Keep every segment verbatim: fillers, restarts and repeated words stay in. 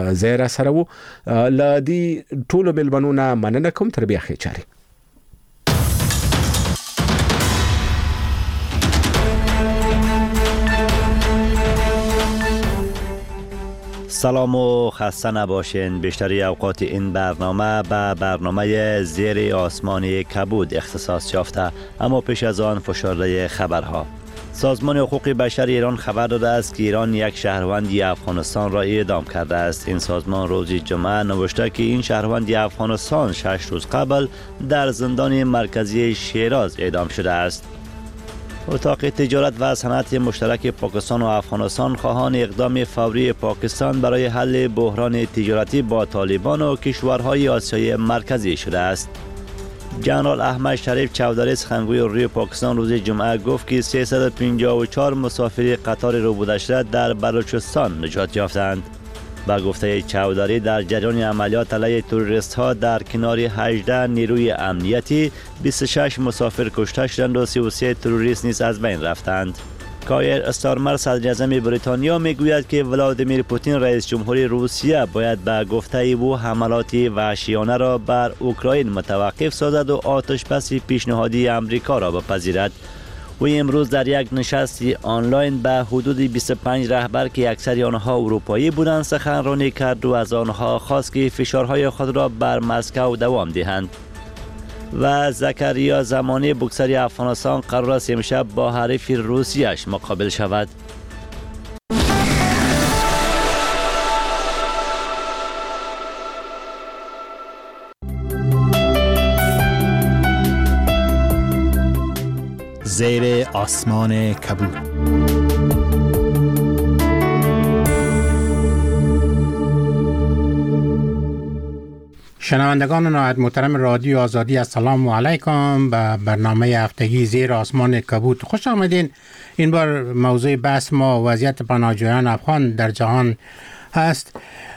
زیر سره وو. ل دې ټولو ملمنونه مننه کوم. تر بیا ښې چارې. سلام و خسته نباشین. بیشتری اوقات این برنامه به برنامه زیر آسمان کبود اختصاص یافته، اما پیش از آن فشرده خبرها. سازمان حقوق بشر ایران خبر داده است که ایران یک شهروندی افغانستان را اعدام کرده است. این سازمان روز جمعه نوشته که این شهروندی افغانستان شش روز قبل در زندان مرکزی شیراز اعدام شده است. اتاق تجارت و صنعت مشترک پاکستان و افغانستان خواهان اقدام فوری پاکستان برای حل بحران تجارتی با طالبان و کشورهای آسیای مرکزی شده است. جنرال احمد شریف چودری سخنگوی روی پاکستان روز جمعه گفت که سیصد و پنجاه و چهار مسافر قطار روبودشته در بلوچستان نجات یافتند. با گفته چودری در جریان عملیات علیه تروریست ها در کنار هجده نیروی امنیتی بیست و شش مسافر کشته شدند و سی و سه تروریست نیز از بین رفتند. کایر استارمر صدر اعظم بریتانیا میگوید که ولادیمیر پوتین رئیس جمهور روسیه باید به گفته او حملات وحشیانه را بر اوکراین متوقف سازد و آتش بس پیشنهادی امریکا را بپذیرد. او امروز در یک نشستی آنلاین به حدود بیست و پنج رهبر که اکثر آنها اروپایی بودند سخنرانی کرد و از آنها خواست که فشارهای خود را بر مسکو دوام دهند. و زکریا زمانی بوکسر افغانستان قرار است امشب با حریف روسیش مقابل شود. زیر آسمان کبود. شنوندگان نهایت محترم رادیو آزادی، السلام علیکم. به برنامه هفتگی زیر آسمان کبود خوش آمدین. این بار موضوع بحث ما وضعیت پناهجویان افغان در جهان هست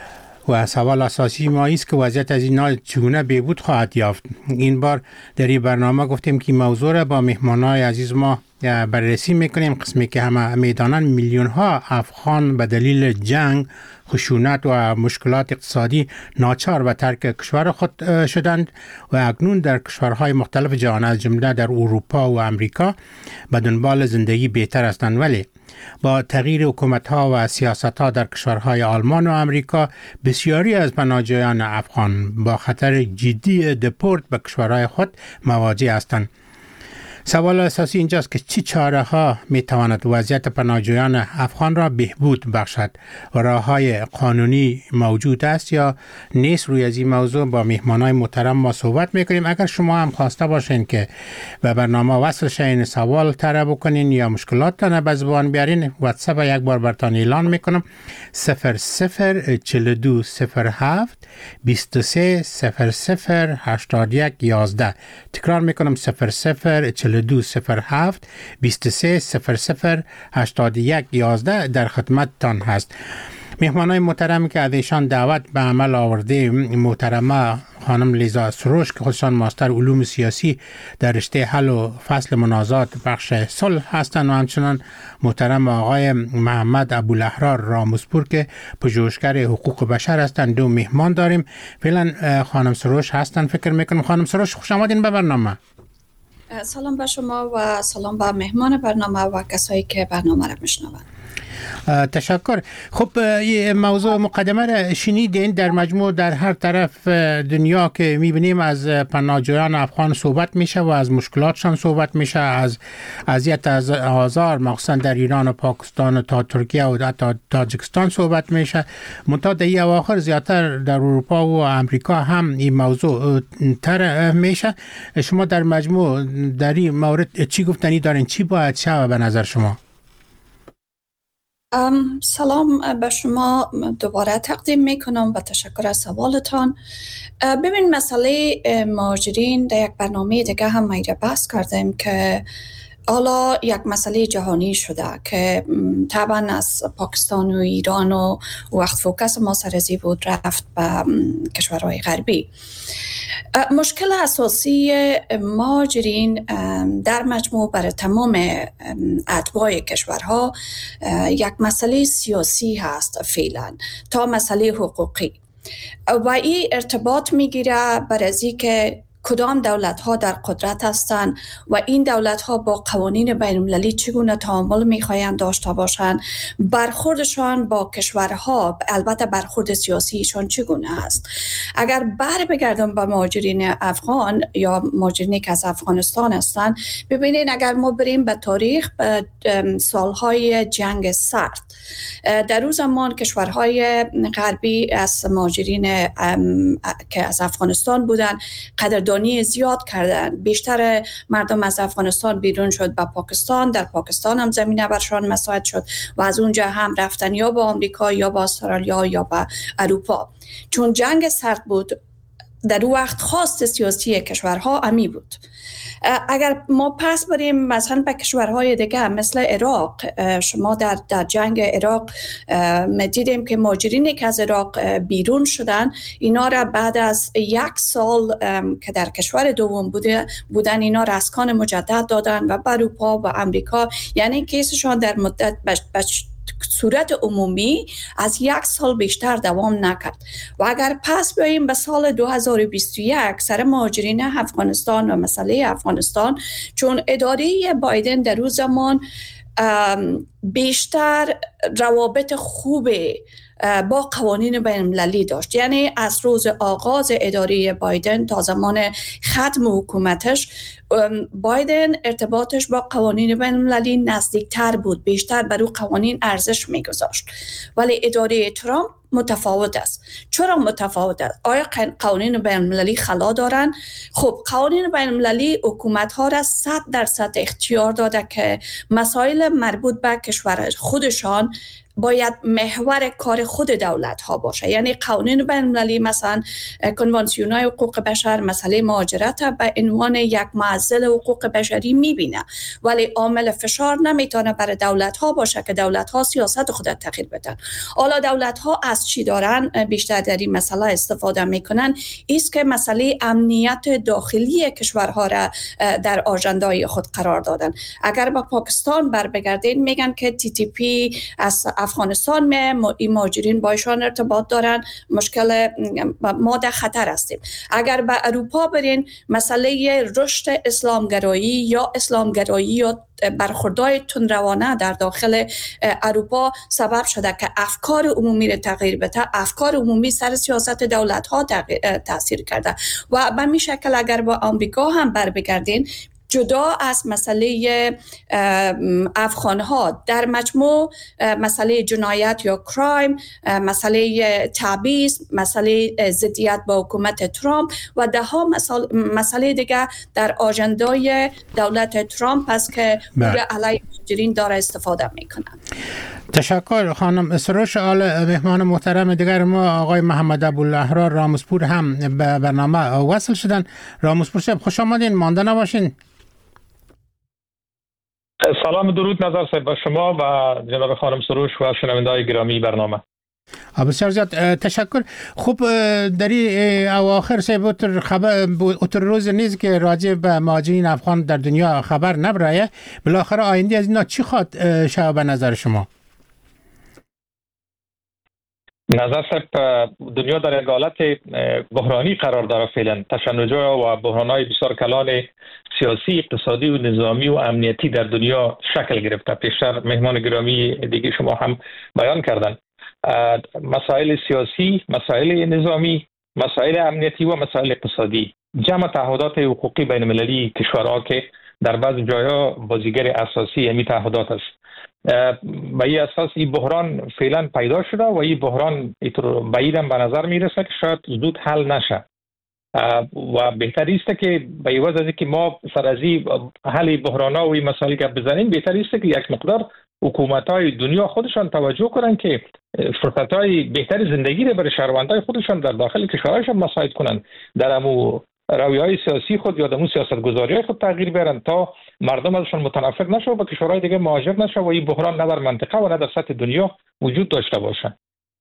و سوال اساسی ما است که وضعیت از اینا چگونه بهبود خواهد یافت. این بار در این برنامه گفتیم که موضوع را با مهمانای عزیز ما بررسی میکنیم، قسمی که همه میدانند میلیون ها افغان به دلیل جنگ، خشونت و مشکلات اقتصادی ناچار به ترک کشور خود شدند و اکنون در کشورهای مختلف جهان از جمله در اروپا و امریکا به دنبال زندگی بهتر هستند. ولی با تغییر حکومت‌ها و سیاست‌ها در کشورهای آلمان و امریکا بسیاری از پناهجویان افغان با خطر جدی دپورت به کشورهای خود مواجه هستند. سوال اساسی اینجاست که چه چاره ها می تواند وضعیت پناهجویان افغان را بهبود بخشد و راه های قانونی موجود است یا نیست؟ روی از این موضوع با مهمانای محترم ما صحبت میکنیم. اگر شما هم خواسته باشین که به برنامه وصل شین، سوال طرح بکنین یا مشکلاتتان به زبان بیارین، واتساپ یک بار براتون اعلان میکنم: صفر صفر چهل و دو صفر هفت بیست و سه صفر صفر هشتاد و یک یازده. تکرار میکنم: صفر صفر چهل و دو صفر هفت بیست و سه صفر صفر هشتاد و یک یازده در خدمتتان هست. مهمانای محترم که از ایشان دعوت به عمل آورده محترمه خانم لیزا سروش که خودشان ماستر علوم سیاسی در رشته حل و فصل منازعات بخش صلح هستند و همچنان محترم آقای محمد ابوالاحرار راموسپور که پژوهشگر حقوق بشر هستند. دو مهمان داریم. فعلا خانم سروش هستند فکر میکنم. خانم سروش خوش آمدین به برنامه. سلام به شما و سلام به مهمان برنامه و کسایی که برنامه را میشنوند. تشکر. خب این موضوع مقدمه را شنیدین. در مجموع در هر طرف دنیا که میبینیم از پناهجویان افغان صحبت میشه و از مشکلاتشان صحبت میشه، از اذیت از آزار مخصوصا در ایران و پاکستان و تا ترکیه و تا تاجیکستان صحبت میشه. منتها در اواخر زیادتر در اروپا و امریکا هم این موضوع تر میشه. شما در مجموع در این مورد چی گفتنی دارین؟ چی باید شود به نظر شما؟ سلام به شما دوباره تقدیم میکنم و تشکر از سوالتان. ببین، مسئله مهاجرین در یک برنامه دیگه هم میره بحث کردیم که حالا یک مسئله جهانی شده که طبعا از پاکستان و ایران و وقت فوکس ما سرزی بود رفت به کشورهای غربی. مشکل اساسی مهاجرین در مجموع برای تمام اتباع کشورها یک مسئله سیاسی هست فعلا تا مسئله حقوقی و این ارتباط میگیره بر از که کدام دولت ها در قدرت هستند و این دولت ها با قوانین بین المللی چگونه تعامل میخواهند داشته باشند، برخوردشان با کشورها البته برخورد سیاسیشان چگونه است. اگر بر بگردم به مهاجرین افغان یا مهاجرینی که از افغانستان هستند، ببینید اگر ما بریم به تاریخ به سالهای جنگ سرد، در اون زمان کشورهای غربی از مهاجرین که از افغانستان بودن قدردانی زیاد کردن. بیشتر مردم از افغانستان بیرون شد به پاکستان، در پاکستان هم زمینه برشان مساعد شد و از اونجا هم رفتن یا به آمریکا یا به استرالیا یا به اروپا. چون جنگ سرد بود در اون وقت خواست سیاسی کشورها امی بود. اگر ما پس بریم مثلا به کشورهای دیگه مثل عراق، شما در در جنگ عراق دیدیم که مهاجرینی که از عراق بیرون شدن، اینا را بعد از یک سال که در کشور دوم بوده بودن اینا را اسکان مجدد دادن و به اروپا و امریکا، یعنی کیسشان در مدت بش بش صورت عمومی از یک سال بیشتر دوام نکرد. و اگر پس بیاییم به سال دو هزار و بیست و یک سر مهاجرین افغانستان و مسئله افغانستان، چون اداره بایدن در اون زمان بیشتر روابط خوبه با قوانین بین المللی داشت، یعنی از روز آغاز اداره بایدن تا زمان ختم حکومتش بایدن ارتباطش با قوانین بین المللی نزدیکتر بود، بیشتر بر او قوانین ارزش میگذاشت. ولی اداره ترامپ متفاوت است. چرا متفاوت است؟ آیا قوانین بین المللی خلا دارن؟ خب قوانین بین المللی حکومت ها را صد درصد اختیار داده که مسائل مربوط به کشور خودشان باید محور کار خود دولت ها باشه. یعنی قوانین بین المللی مثلا کنوانسیون های حقوق بشر مسئله مهاجرت به عنوان یک معضل حقوق بشری میبینه، ولی عامل فشار نمیتونه برای دولت ها باشه که دولت ها سیاست خود تغییر بدن. حالا دولت ها از چی دارن بیشتر در این مسئله استفاده میکنن؟ ایست که مسئله امنیت داخلی کشورها را در آژندای خود قرار دادن. اگر با پاکستان بر بگردین میگن که تی تی پی از افغانستان می مهاجرین با ایشان ارتباط دارن، مشکل ما در خطر هستیم. اگر به اروپا برین مسئله رشد اسلامگرایی یا اسلامگرایی یا برخوردهای تندروانه در داخل اروپا سبب شده که افکار عمومی را تغییر بده. افکار عمومی سر سیاست دولت ها تاثیر کرده و به می شکل اگر با آمریکا هم بر بگردین، جدا از مسئله افغانها در مجموع مسئله جنایت یا کرایم، مسئله تبعیض، مسئله ضدیت با حکومت ترامپ و ده ها مسئله دیگه در آژندای دولت ترامپ است که علیه مهاجرین داره استفاده میکنن. تشکر خانم سروش. آل مهمان محترم دیگر ما آقای محمد ابوالاحرار راموزپور هم به برنامه وصل شدن. راموزپور صاحب خوش آمدین، مانده نباشین. سلام درود نظر صاحب با شما و جناب خانم سروش و شنونده‌های گرامی برنامه. بسیار زیاد تشکر. خوب در این اواخر صاحب اتر خبر اتر روز نیز که راجع به مهاجرین افغان در دنیا خبر نبرایه، بالاخره آینده از اینا چی خواد شما به نظر شما؟ نظر صاحب دنیا در یک حالت بحرانی قرار داره فعلا. تشنج‌ها و بحران‌های بسیار کلان سیاسی، اقتصادی و نظامی و امنیتی در دنیا شکل گرفته. پیشتر مهمان گرامی دیگه شما هم بیان کردن. مسائل سیاسی، مسائل نظامی، مسائل امنیتی و مسائل اقتصادی، جمع تعهدات حقوقی بین المللی کشورها که در بعض جاها بازیگر اساسی همین تعهدات است. و این اساس این بحران فعلا پیدا شده و این بحران بعیدم به نظر میرسه که شاید زود حل نشه و بهتر است که به عوض از اینکه ما سر از این حل بحران‌ها و این مسائل گپ بزنیم، بهتر است که یک مقدار حکومت‌های دنیا خودشان توجه کنند که فرصت‌های بهتر زندگی را برای شهروندان خودشان در داخل کشورشان مساعد کنند. در امو رویه‌های سیاسی خود یا دمون سیاست‌گذاری خود تغییر بیارن تا مردم ازشون متنفر نشه و به کشورهای دیگه مهاجر نشه و این بحران نه در منطقه و نه در سطح دنیا وجود داشته باشه.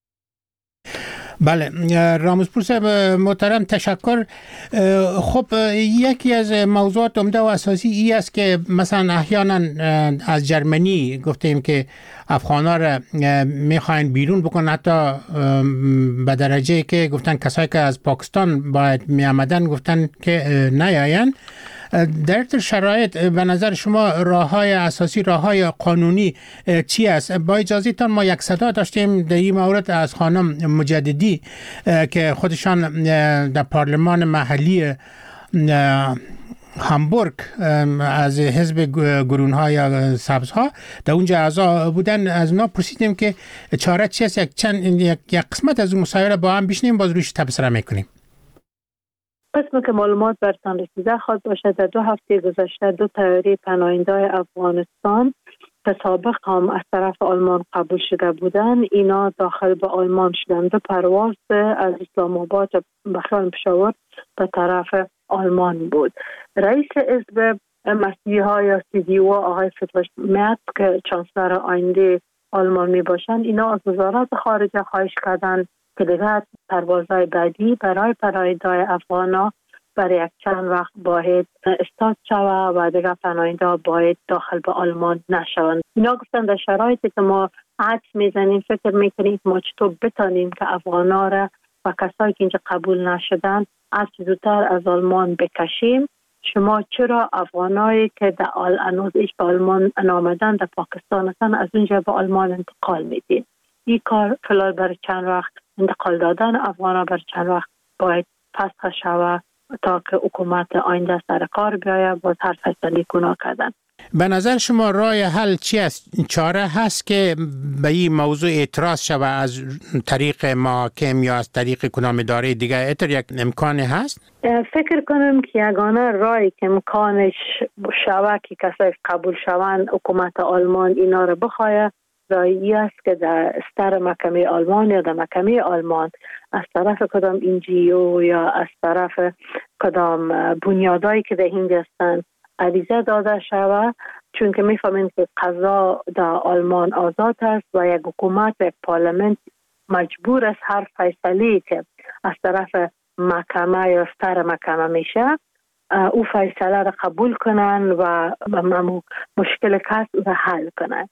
بله رامزپور صاحب محترم تشکر. خب یکی از موضوعات عمده و اساسی ای است که مثلا احیانا از جرمنی گفتیم که افغانا را میخواین بیرون بکنن، حتی به درجه که گفتن کسایی که از پاکستان باید می آمدن گفتن که نیاین. در این شرایط به نظر شما راه‌های اساسی، راه‌های قانونی چی است؟ با اجازهتان ما یک صدا داشتیم در این مورد از خانم مجددی که خودشان در پارلمان محلی هامبورگ از حزب گرون‌ها یا سبزها در اونجا اعضا بودن. از اونا پرسیدیم که چاره چی است. یک چند یک, یک قسمت از اون مصاحبه با هم بشنیم، باز روش تبصره میکنیم. قسمی که معلومات برتان رسیده خواهد باشد در دو هفته گذشته دو طیاره پناهنده‌های افغانستان که سابق هم از طرف آلمان قبول شده بودند اینا داخل به آلمان شدند. دو پرواز از اسلام آباد به خیال پشاور به طرف آلمان بود. رئیس حزب مسیحی ها یا سی دی او آقای فتوش میت که چانسلر آینده آلمان می باشند اینا از وزارت خارجه خواهش کردند که دیگر پروازهای بعدی برای پناهنده‌های افغانا برای یک چند وقت باید استارت شود و دیگر پناهنده باید داخل به آلمان نشوند. اینا گفتن در شرایطی که ما عکس میزنیم فکر میکنیم ما چطور بتانیم که افغانا را و کسایی که اینجا قبول نشدن از زودتر از آلمان بکشیم. شما چرا افغانایی که در آل انوز ایش به آلمان نامدن در پاکستان هستن از اونجا به آلمان انتقال میدین؟ این کار فلال برای چند وقت انتقال دادن افغانا برای چند وقت باید پس شود تا که حکومت آینده سر کار بیاید باز هر فیصله گناه کردن. به نظر شما راه حل چی است؟ چاره هست که به این موضوع اعتراض شود از طریق محاکم یا از طریق کدام اداره دیگه؟ اتر یک امکانی هست؟ فکر کنم که یگانه راهی که امکانش شود که کسایی قبول شوند حکومت آلمان اینا رو بخواهد راهی است که در استر محکمه آلمان یا در محکمه آلمان از طرف کدام انجیو یا از طرف کدام بنیادایی که در هند هستند عریضه داده شود، چون که میفهمیم که قضا در آلمان آزاد است و یک حکومت و یک پارلمنت مجبور است هر فیصله که از طرف محکمه یا استر محکمه میشه او فیصله را قبول کنن و مشکل کس را حل کنن.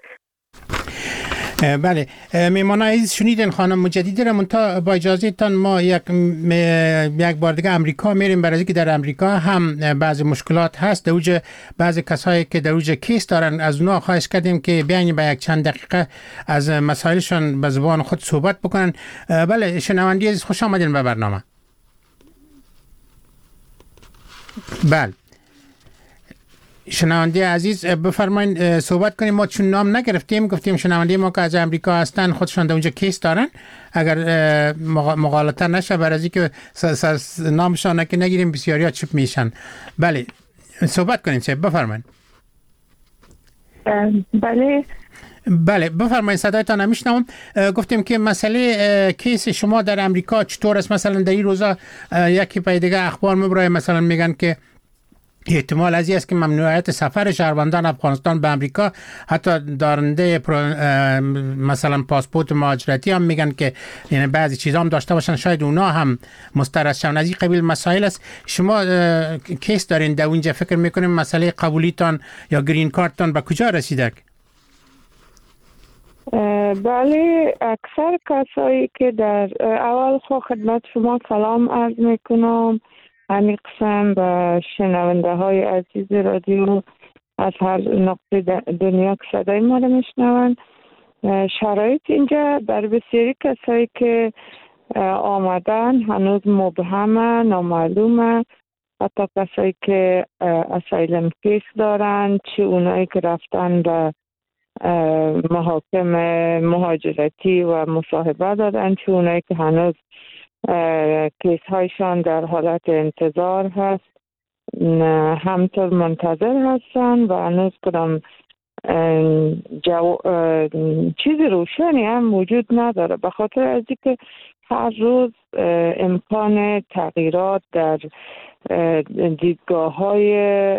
بله میمان عزیز شنیدن خانم مجددی را. منتها با اجازه تان ما یک یک بار دیگه امریکا میریم، برای اینکه در امریکا هم بعضی مشکلات هست. در اوج بعضی کسایی که در اوج کیس دارن از اونها خواهش کردیم که بیاین با یک چند دقیقه از مسائلشون به زبان خود صحبت بکنن. بله شنوندی عزیز خوش آمدین به برنامه. بله شنونده عزیز بفرمایید صحبت کنیم. ما چون نام نگرفتیم گفتیم شنونده ما که از امریکا هستن خودشان در اونجا کیس دارن، اگر مغالطه نشه برای از اینکه نامشان که نگیریم بسیاری ها چپ میشن. بله صحبت کنیم صاحب بفرمایید. بله بله بفرمایید صدایتان نمیشنوم. گفتیم که مسئله کیس شما در امریکا چطور است؟ مثلا در این روزا یکی پای دیگه اخبار میبره مثلا میگن که احتمال از این است که ممنوعیت سفر شهروندان افغانستان به امریکا حتی دارنده مثلا پاسپورت مهاجرتی هم میگن که یعنی بعضی چیزا هم داشته باشن شاید اونا هم مسترد شون. از این قبیل مسائل است. شما کیس دارین در اونجا، فکر میکنیم مسئله قبولیتان یا گرین کارتتان به کجا رسیده؟ بله اکثر کسایی که در اول خو خدمت شما سلام عرض میکنم همین قسم به شنونده های عزیز رادیو از هر نقطه دنیا که صدای ما رو میشنون. شرایط اینجا بر بسیاری کسایی که آمدن هنوز مبهمه، نامعلومه. حتی کسایی که اسایلم کیس دارن، چه اونایی که رفتن به محاکم مهاجرتی و مصاحبه دادن، چه اونایی که هنوز کیس هایشان در حالت انتظار هست، همطور منتظر هستن و هنوز کدام جو... چیز روشنی هم وجود نداره، به خاطر از اینکه هر روز امکان تغییرات در دیدگاه های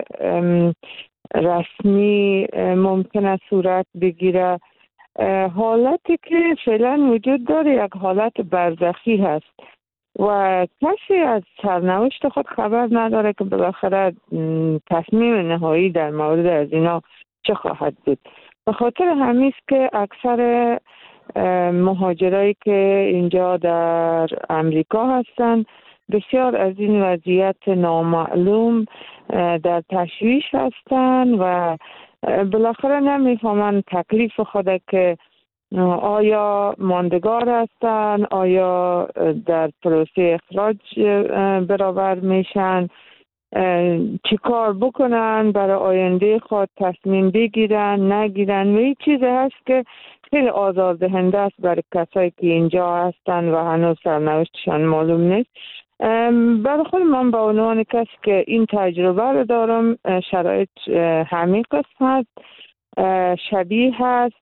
رسمی ممکن است صورت بگیره. حالتی که فعلا وجود داره یک حالت برزخی هست و کسی از سرنوشت خود خبر نداره که بالاخره تصمیم نهایی در مورد از اینا چه خواهد بود. به خاطر همیست که اکثر مهاجرایی که اینجا در امریکا هستند بسیار از این وضعیت نامعلوم در تشویش هستند و بالاخره نمیفهمند تکلیف خود که آیا ماندگار هستند، آیا در پروسه اخراج برابر میشن، چی کار بکنن برای آینده خود، تصمیم بگیرن نگیرن. و این چیز هست که خیلی آزاردهنده است برای کسایی که اینجا هستن و هنوز سرنوشتشان معلوم نیست. برای خود من به عنوان کسی که این تجربه رو دارم، شرایط همین قسم هست، شبیه هست،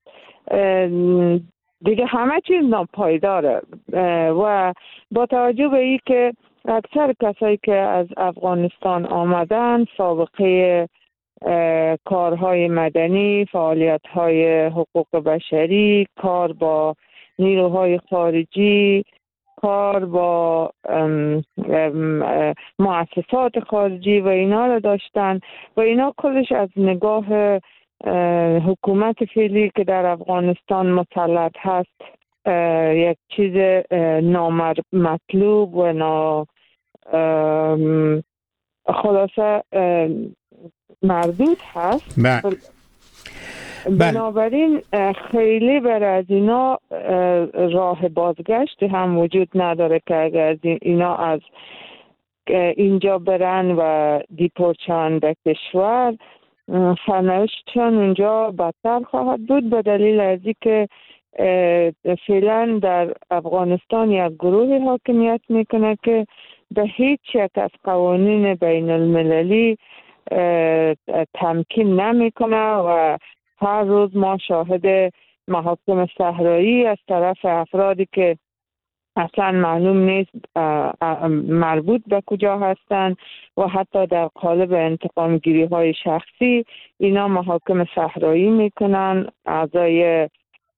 دیگه همه چیز ناپایداره و با توجه به این که اکثر کسایی که از افغانستان آمدن سابقه کارهای مدنی، فعالیت‌های حقوق بشری، کار با نیروهای خارجی، کار با ام ام مؤسسات خارجی و اینا رو داشتن و اینا کلش از نگاه حکومت فعلی که در افغانستان مسلط هست یک چیز نامطلوب و نا خلاصه مردود هست. بنابراین خیلی بر از اینا راه بازگشت هم وجود نداره که اگر از اینا از اینجا برن و دیپورتشن به کشور، سرنوشتشان اونجا بدتر خواهد بود به دلیل از اینکه فعلا در افغانستان یک گروه حاکمیت میکنه که به هیچ یک از قوانین بین المللی تمکین نمیکنه و هر روز ما شاهد محاکم صحرایی از طرف افرادی که اصلا معلوم نیست مربوط به کجا هستند و حتی در قالب انتقام گیری های شخصی اینا محاکم صحرایی میکنن اعضای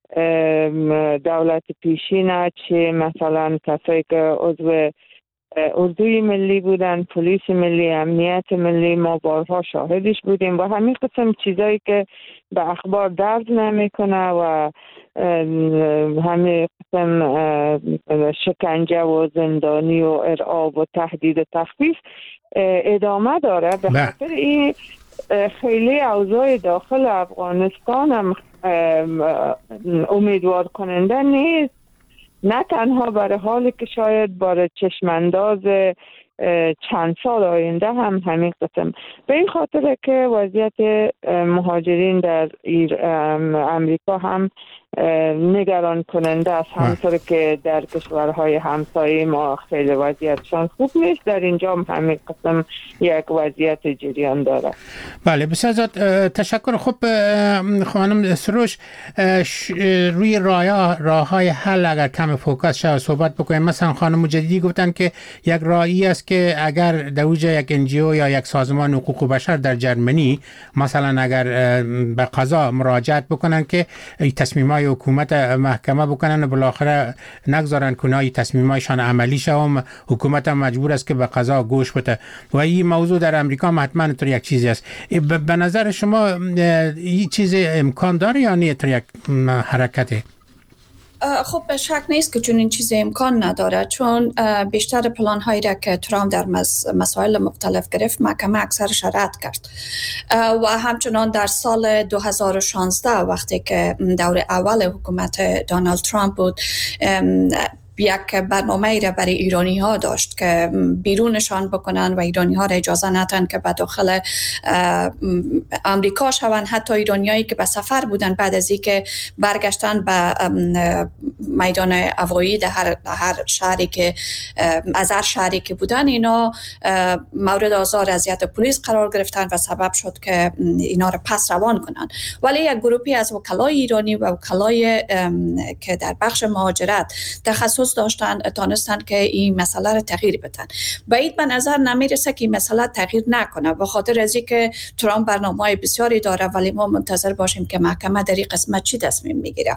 دولت پیشین، چه مثلا کسایی که عضو اردوی ملی بودن، پلیس ملی، امنیت ملی، ما بارها شاهدش بودیم و همین قسم چیزایی که به اخبار درد نمیکنه و همین قسم شکنجه و زندانی و ارعاب و تهدید و تخفیف ادامه داره. به خاطر این خیلی اوضاع داخل افغانستان هم امیدوار کننده نیست، نه تنها برای حالی که شاید برای چشمانداز چند سال آینده هم همین قسم. به این خاطر که وضعیت مهاجرین در امریکا هم نگران کننده است، همطور که در کشورهای همسایه ما خیلی وضعیتشان خوب نیست، در اینجا هم همین قسم یک وضعیت جریان داره. بله بسیار زیاد تشکر. خب خانم سروش، روی راه های حل اگر کم فوکس شد صحبت بکنیم. مثلا خانم مجددی گفتن که یک راهی است که اگر در اوج یک انجیو یا یک سازمان حقوق بشر در جرمنی مثلا اگر به قضا مراجعت بکنن که تصمیمات حکومت محکمه بکنن و بالاخره نگذارن کنای تصمیمایشان عملی شوم، حکومت هم مجبور است که به قضا گوش بده و این موضوع در امریکا حتما طور یک چیزی است. به نظر شما این چیز امکان داره یا نه طور یک حرکته؟ خب به شک نیست که چون این چیز امکان نداره، چون بیشتر پلان هایی را که ترامپ در مسائل مختلف گرفت محکمه اکثرش رد کرد و همچنان در سال دو هزار و شانزده وقتی که دور اول حکومت دونالد ترامپ بود یک برنامه را برای ایرانی ها داشت که بیرونشان بکنن و ایرانی ها را اجازه ندن که به داخل آمریکا شوند. حتی ایرانیایی که به سفر بودن بعد از اینکه برگشتن به میدان هوایی در هر, هر شهری که از هر شهری که بودن، اینا مورد آزار اذیت پلیس قرار گرفتن و سبب شد که اینا را پس روان کنن. ولی یک گروهی از وکلای ایرانی و وکلای که در بخش مهاجرت تخصص داشتن تانستن که این مسئله را تغییر بدن. بعید به نظر نمیرسه که این مسئله تغییر نکنه، به خاطر از اینکه ترامپ برنامه‌های بسیاری داره، ولی ما منتظر باشیم که محکمه در این قسمت چی تصمیم میگیره.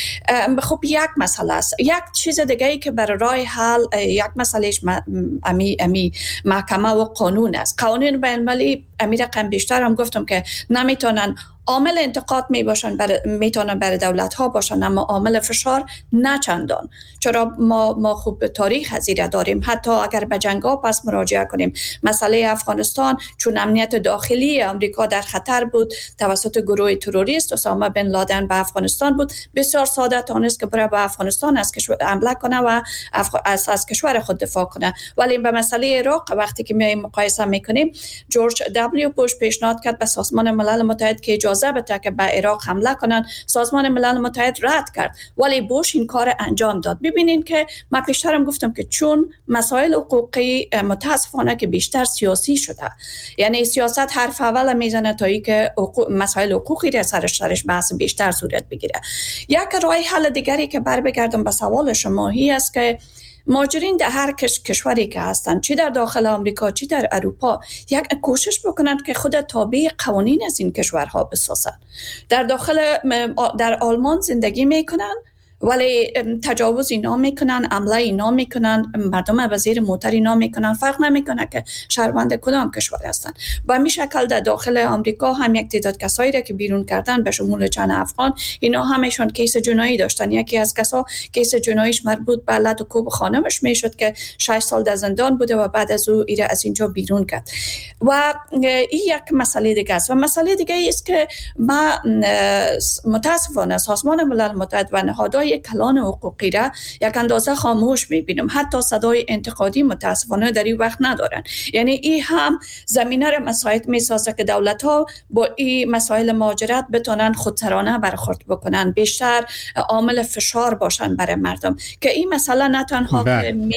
خب یک مسئله است. یک چیز دیگه ای که برای راه حل، یک مسئلهش امی امی محکمه و قانون است. قانون بین المللی امیر رقم بیشتر هم گفتم که نمیتونن عامل انتقاد می باشن، بر میتونن برای دولت ها باشن، اما عامل فشار نه چندان. چرا ما ما خوب تاریخ هزیره داریم. حتی اگر به جنگ ها پس مراجعه کنیم، مسئله افغانستان چون امنیت داخلی آمریکا در خطر بود توسط گروه تروریست اسامه بن لادن به افغانستان بود، بسیار ساده تونست که برای به افغانستان از کشور حمله کنه و افغ... از, از کشور خود دفاع کنه. ولی به مسئله عراق وقتی که می مقایسه میکنیم، جورج دبلیو بوش پیشنهاد کرد به سازمان ملل متحد که اجازه بده که به عراق حمله کنن. سازمان ملل متحد رد کرد، ولی بوش این کار انجام داد. ببینین که من پیشترم گفتم که چون مسائل حقوقی متاسفانه که بیشتر سیاسی شده، یعنی سیاست حرف اول میزنه تا ای که مسائل حقوقی را سرش سرش بحث بیشتر صورت بگیره. یک راه حل دیگری که بر بگردم به سوال شما هی است که مهاجرین در هر کش کشوری که هستند، چی در داخل آمریکا چی در اروپا، یک کوشش بکنند که خود تابع قوانین از این کشورها بسازند. در داخل در آلمان زندگی میکنن ولی تجاوز اینا میکنن، عمله اینا میکنن، مردم به زیر موتر اینا میکنن، فرق نمیکنه که شهروند کدام کشور هستن. با همین شکل در داخل آمریکا هم یک تعداد کسایی را که بیرون کردن به شمول چند افغان، اینا همشون کیس جنایی داشتن. یکی از کسا کیس جناییش مربوط به لط و کوب خانمش میشد که شش سال در زندان بوده و بعد از او ایره از اینجا بیرون کرد. و این یک مسئله دیگه است. و مسئله دیگه است که ما متاسفانه سازمان ملل متحد و نهادهای کلان حقوقی را یک اندازه خاموش میبینم. حتی صدای انتقادی متاسفانه در این وقت ندارن. یعنی این هم زمینه را مساعد میسازه که دولت ها با این مسائل مهاجرت بتونن خودسرانه برخورد بکنن، بیشتر عامل فشار باشن برای مردم که این مسئله نه تنها میتونه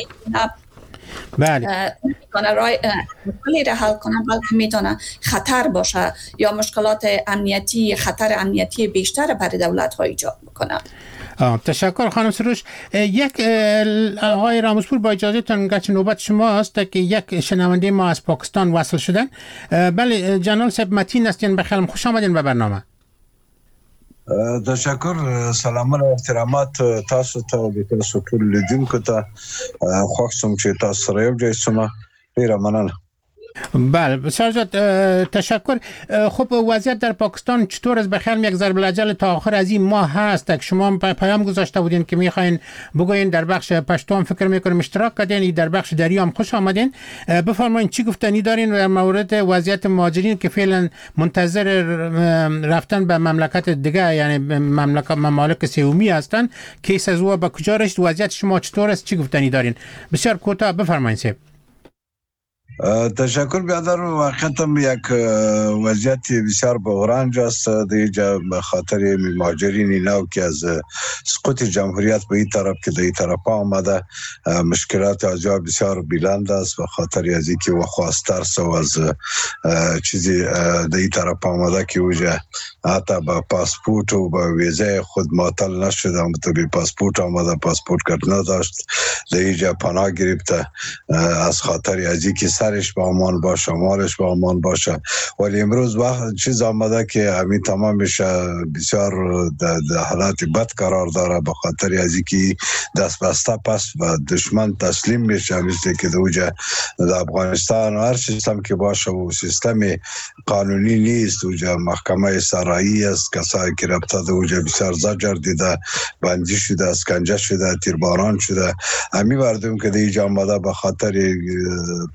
بله میتونه رای مشکلی را حل کنه، بلکه میتونه خطر باشه یا مشکلات امنیتی خطر امنیتی بیشتر برای دولت ها ایجاد بکنه. تشکر خانم سروش. یک آقای راموسپور با اجازهتون گچ نوبت شما است که یک شنونده ما از پاکستان وصل شدن. بله جناب صاحب متین هستین، بخیر خوش آمدین به برنامه. تشکر، سلام و احترامات تاسو ته د تاسو ټول لیدونکو ته. خوښ شوم چې تاسو سره یو ځای شوم. ډیره مننه. بله بسیار زیاد تشکر. خب وضعیت در پاکستان چطور است؟ بخیر یک ضرب الاجل تا آخر از این ماه هست که شما پیام گذاشته بودین که میخواین بگوین در بخش پشتو هم فکر میکنم اشتراک کردین، در بخش دری هم خوش آمدین. بفرمایید چی گفتنی دارین در مورد وضعیت مهاجرین که فعلا منتظر رفتن به مملکت دیگه، یعنی مملکت ممالک سومی هستن، کیس از او به کجا رسید؟ وضعیت شما چطور است؟ چی گفتنی دارین؟ بسیار کوتاه بفرمایید صاحب. تشکر. بیادر واقعا یک وضعیت بسیار بحران است دیجا به خاطر مهاجرین نو که از سقوط جمهوریت به این طرف که در این طرف آمده، مشکلات از جا بسیار بلند است به خاطر از اینکه و خواستر سو از چیزی در این طرف آمده که اوجا حتی با پاسپورت و با ویزه خود معطل نشده، همونطوری پاسپورت آمده پاسپورت کارت نداشت، در اینجا پناه گرفته از خاطر از اینکه سرش با امان باشه مالش با امان باشه. ولی امروز وقت چیز آمده که همین تمامش بسیار در حالت بد قرار داره به خاطر از اینکه دست بسته پس و دشمن تسلیم میشه، مثل که دوجه در افغانستان و هر سیستم که باشه و سیستم قانونی نیست، دوجه محکمه سرایی است، کسایی که رابطه دوجه بسیار زجر دیده، بندی شده، اسکنجه شده، تیرباران شده. همین مردم که دیگه آمده به خاطر پناه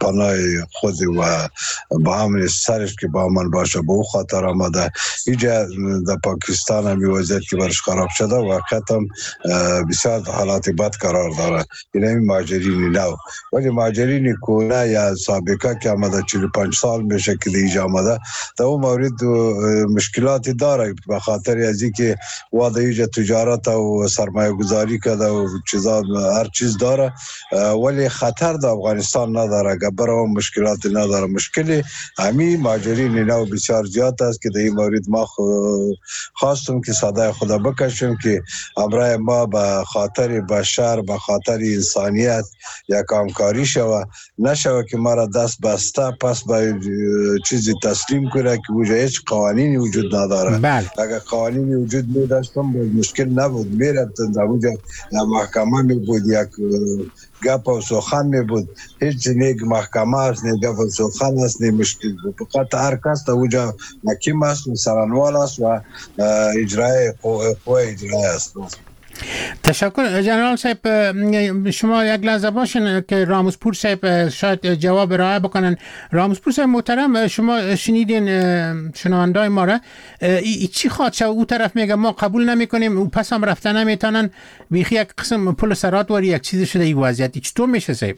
خود و با همین سرش که با من باشه به او خاطر آمده. اینجا در پاکستان هم وضعیت که برش خراب شده و ختم بسیار حالات بد قرار داره. این این مهاجرین نو، ولی مهاجرین کونه یا سابقه که آمده چهل و پنج سال میشه که اینجا آمده، در اون مورد مشکلاتی داره به خاطر از اینکه واده اینجا تجارت و سرمایه گذاری کرده و چیزا هر چیز داره، ولی خطر در افغانستان نداره، گبر هم مشکلاتی نداره. مشکلی همین مهاجرین نو بسیار زیاد است که در این مورد ما خواستم که صدای خدا بکشیم که امرای ما به خاطر بشر، به خاطر انسانیت یک کامکاری شوه، نشوه که ما را دست بسته پس به چیزی تسلیم کنه که وجود هیچ قوانینی وجود نداره. بله. اگر قوانینی وجود می داشتم مشکل نبود، میرفت در وجود محکمه می بود، یک گپ و سخن می بود، هیچ نیک محکمه است، نیک گپ و سخن است، نیک مشکل بود. فقط هر کس در وجود محکم است، سرانوال است و اجرای قوه اجرای است. تشکر جنرال صاحب. شما یک لحظه باشین که رامزپور صاحب شاید جواب ارائه بکنن. رامزپور صاحب محترم، شما شنیدین شنوندای ما را، ای چی خواد شو؟ او طرف میگه ما قبول نمیکنیم، او پس هم رفتن نمیتونن، بیخی یک قسم پل سرات واری یک چیز شده این وضعیت. چطور میشه صاحب؟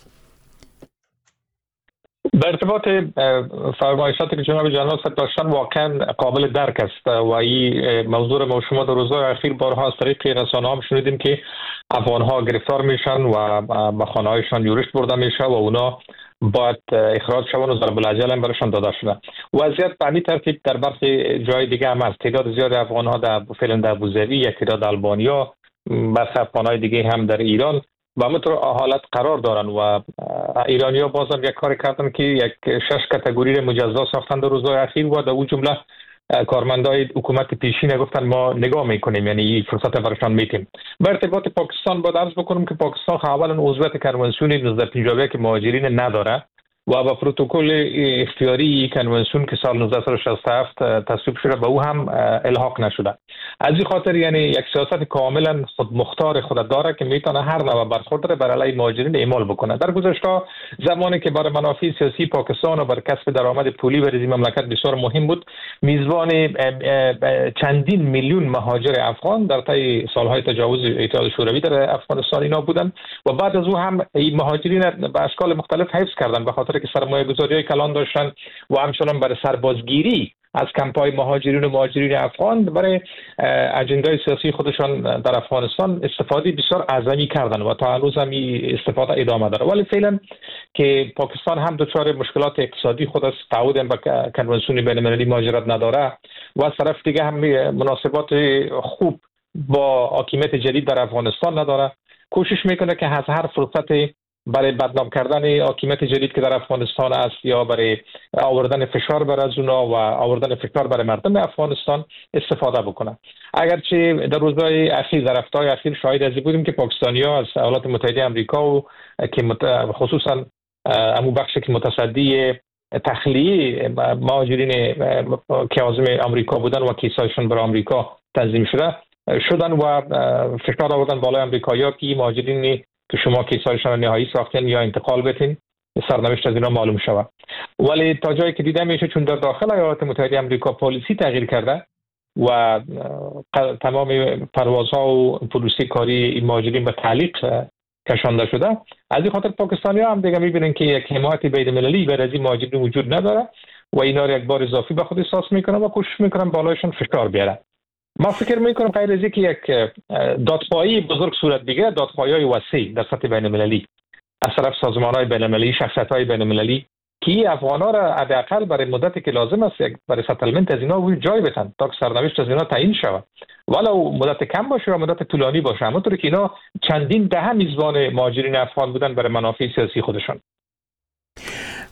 به ارتباط فرمایشاتی که جناب جنرال صاحب داشتن واقعا قابل درک است و این موضوع ما شما در روزهای اخیر بارها از طریق رسانه‌ها هم شنیدیم که افغان‌ها گرفتار میشن و به خانه‌هایشان یورش برده میشه و اونا باید اخراج شون و ضرب العجل هم برشان داده شده. وضعیت به همین ترتیب در برخی جای دیگه هم است. تعداد زیاد افغان‌ها در فعلا در ابوظبی، یک تعداد آلبانیا، برخی افغان‌های دیگه هم در ایران و همینطور حالت قرار دارن و ایرانی‌ها بازم یک کار کردن که یک شش کاتگوری مجزا ساختن در روزهای اخیر و در اون جمله کارمندای حکومت پیشین گفتن ما نگاه میکنیم، یعنی این فرصت برشان میتیم. به ارتباط پاکستان باید عرض بکنم که پاکستان اولا عضویت کنوانسیون نهصد و پنجاه و یک مهاجرین نداره و با پروتکل اختیاری کنوانسیون که سال نوزده صد و شصت و هفت تصویب شده به او هم الحاق نشده. از این خاطر یعنی یک سیاست کاملا خود مختار خود داره که میتونه هر نوع برخورد بر علیه مهاجرین اعمال بکنه. در گذشته زمانی که برای منافع سیاسی پاکستان و برای کسب درآمد پولی برای این مملکت بسیار مهم بود، میزبان چندین میلیون مهاجر افغان در طی سالهای تجاوز اتحاد شوروی در افغانستان اینا بودن و بعد از او هم این مهاجرین به اشکال مختلف حفظ کردن به خاطر که سرمایه‌گذاری‌های کلان داشتن و همچنان برای سربازگیری از کمپ‌های مهاجرین و مهاجرین افغان برای اجندای سیاسی خودشان در افغانستان استفاده بسیار اعظمی کردن و تا هنوز هم استفاده ادامه داره. ولی فعلا که پاکستان هم دچار مشکلات اقتصادی خود است، تعهد به کنوانسیون بین‌المللی مهاجرت نداره و از طرف دیگه هم مناسبات خوب با حاکمیت جدید در افغانستان نداره، کوشش میکنه که از هر فرصتی برای بدنام کردن حاکمیت جدید که در افغانستان است یا برای آوردن فشار بر از اونا و آوردن فشار بر مردم افغانستان استفاده بکنه. اگرچه در روزهای اخیر در هفته‌های اخیر شاهد از بودیم که پاکستانی‌ها از ایالات متحده آمریکا و که خصوصا امو بخشی که متصدی تخلیه مهاجرین کاظم آمریکا بودن و کیسایشون برای آمریکا تنظیم شده شدن و فشار آوردن بالای آمریکایی‌ها که مهاجرین که شما کیسایشان نهایی ساختین یا انتقال بتین سرنوشت از اینا معلوم شود. ولی تا جایی که دیده میشه چون در داخل ایالات متحده آمریکا پالیسی تغییر کرده و تمام پروازها و پلیسی کاری مهاجرین به تعلیق کشانده شده، از این خاطر پاکستانی‌ها هم دیگه میبینن که یک حمایت بین‌المللی برای از این مهاجرین وجود نداره و اینا رو یک بار اضافی به خود احساس میکنن و کوشش میکنن بالایشون فشار بیارن. ما فکر میکنم غیر از اینکه یک دادخواهی بزرگ صورت بگیره، دادخواهی‌های وسیع در سطح بین‌المللی از طرف سازمان‌های بین‌المللی، شخصیت‌های بین‌المللی که افغان‌ها را حداقل برای مدتی که لازم است برای ستلمنت از اینا روی جای بتن تا که سرنوشت از اینا تعیین شود، ولو مدت کم باشه و مدت طولانی باشه، همونطوری که اینا چندین دهه میزبان مهاجرین افغان بودن برای منافع سیاسی خودشان.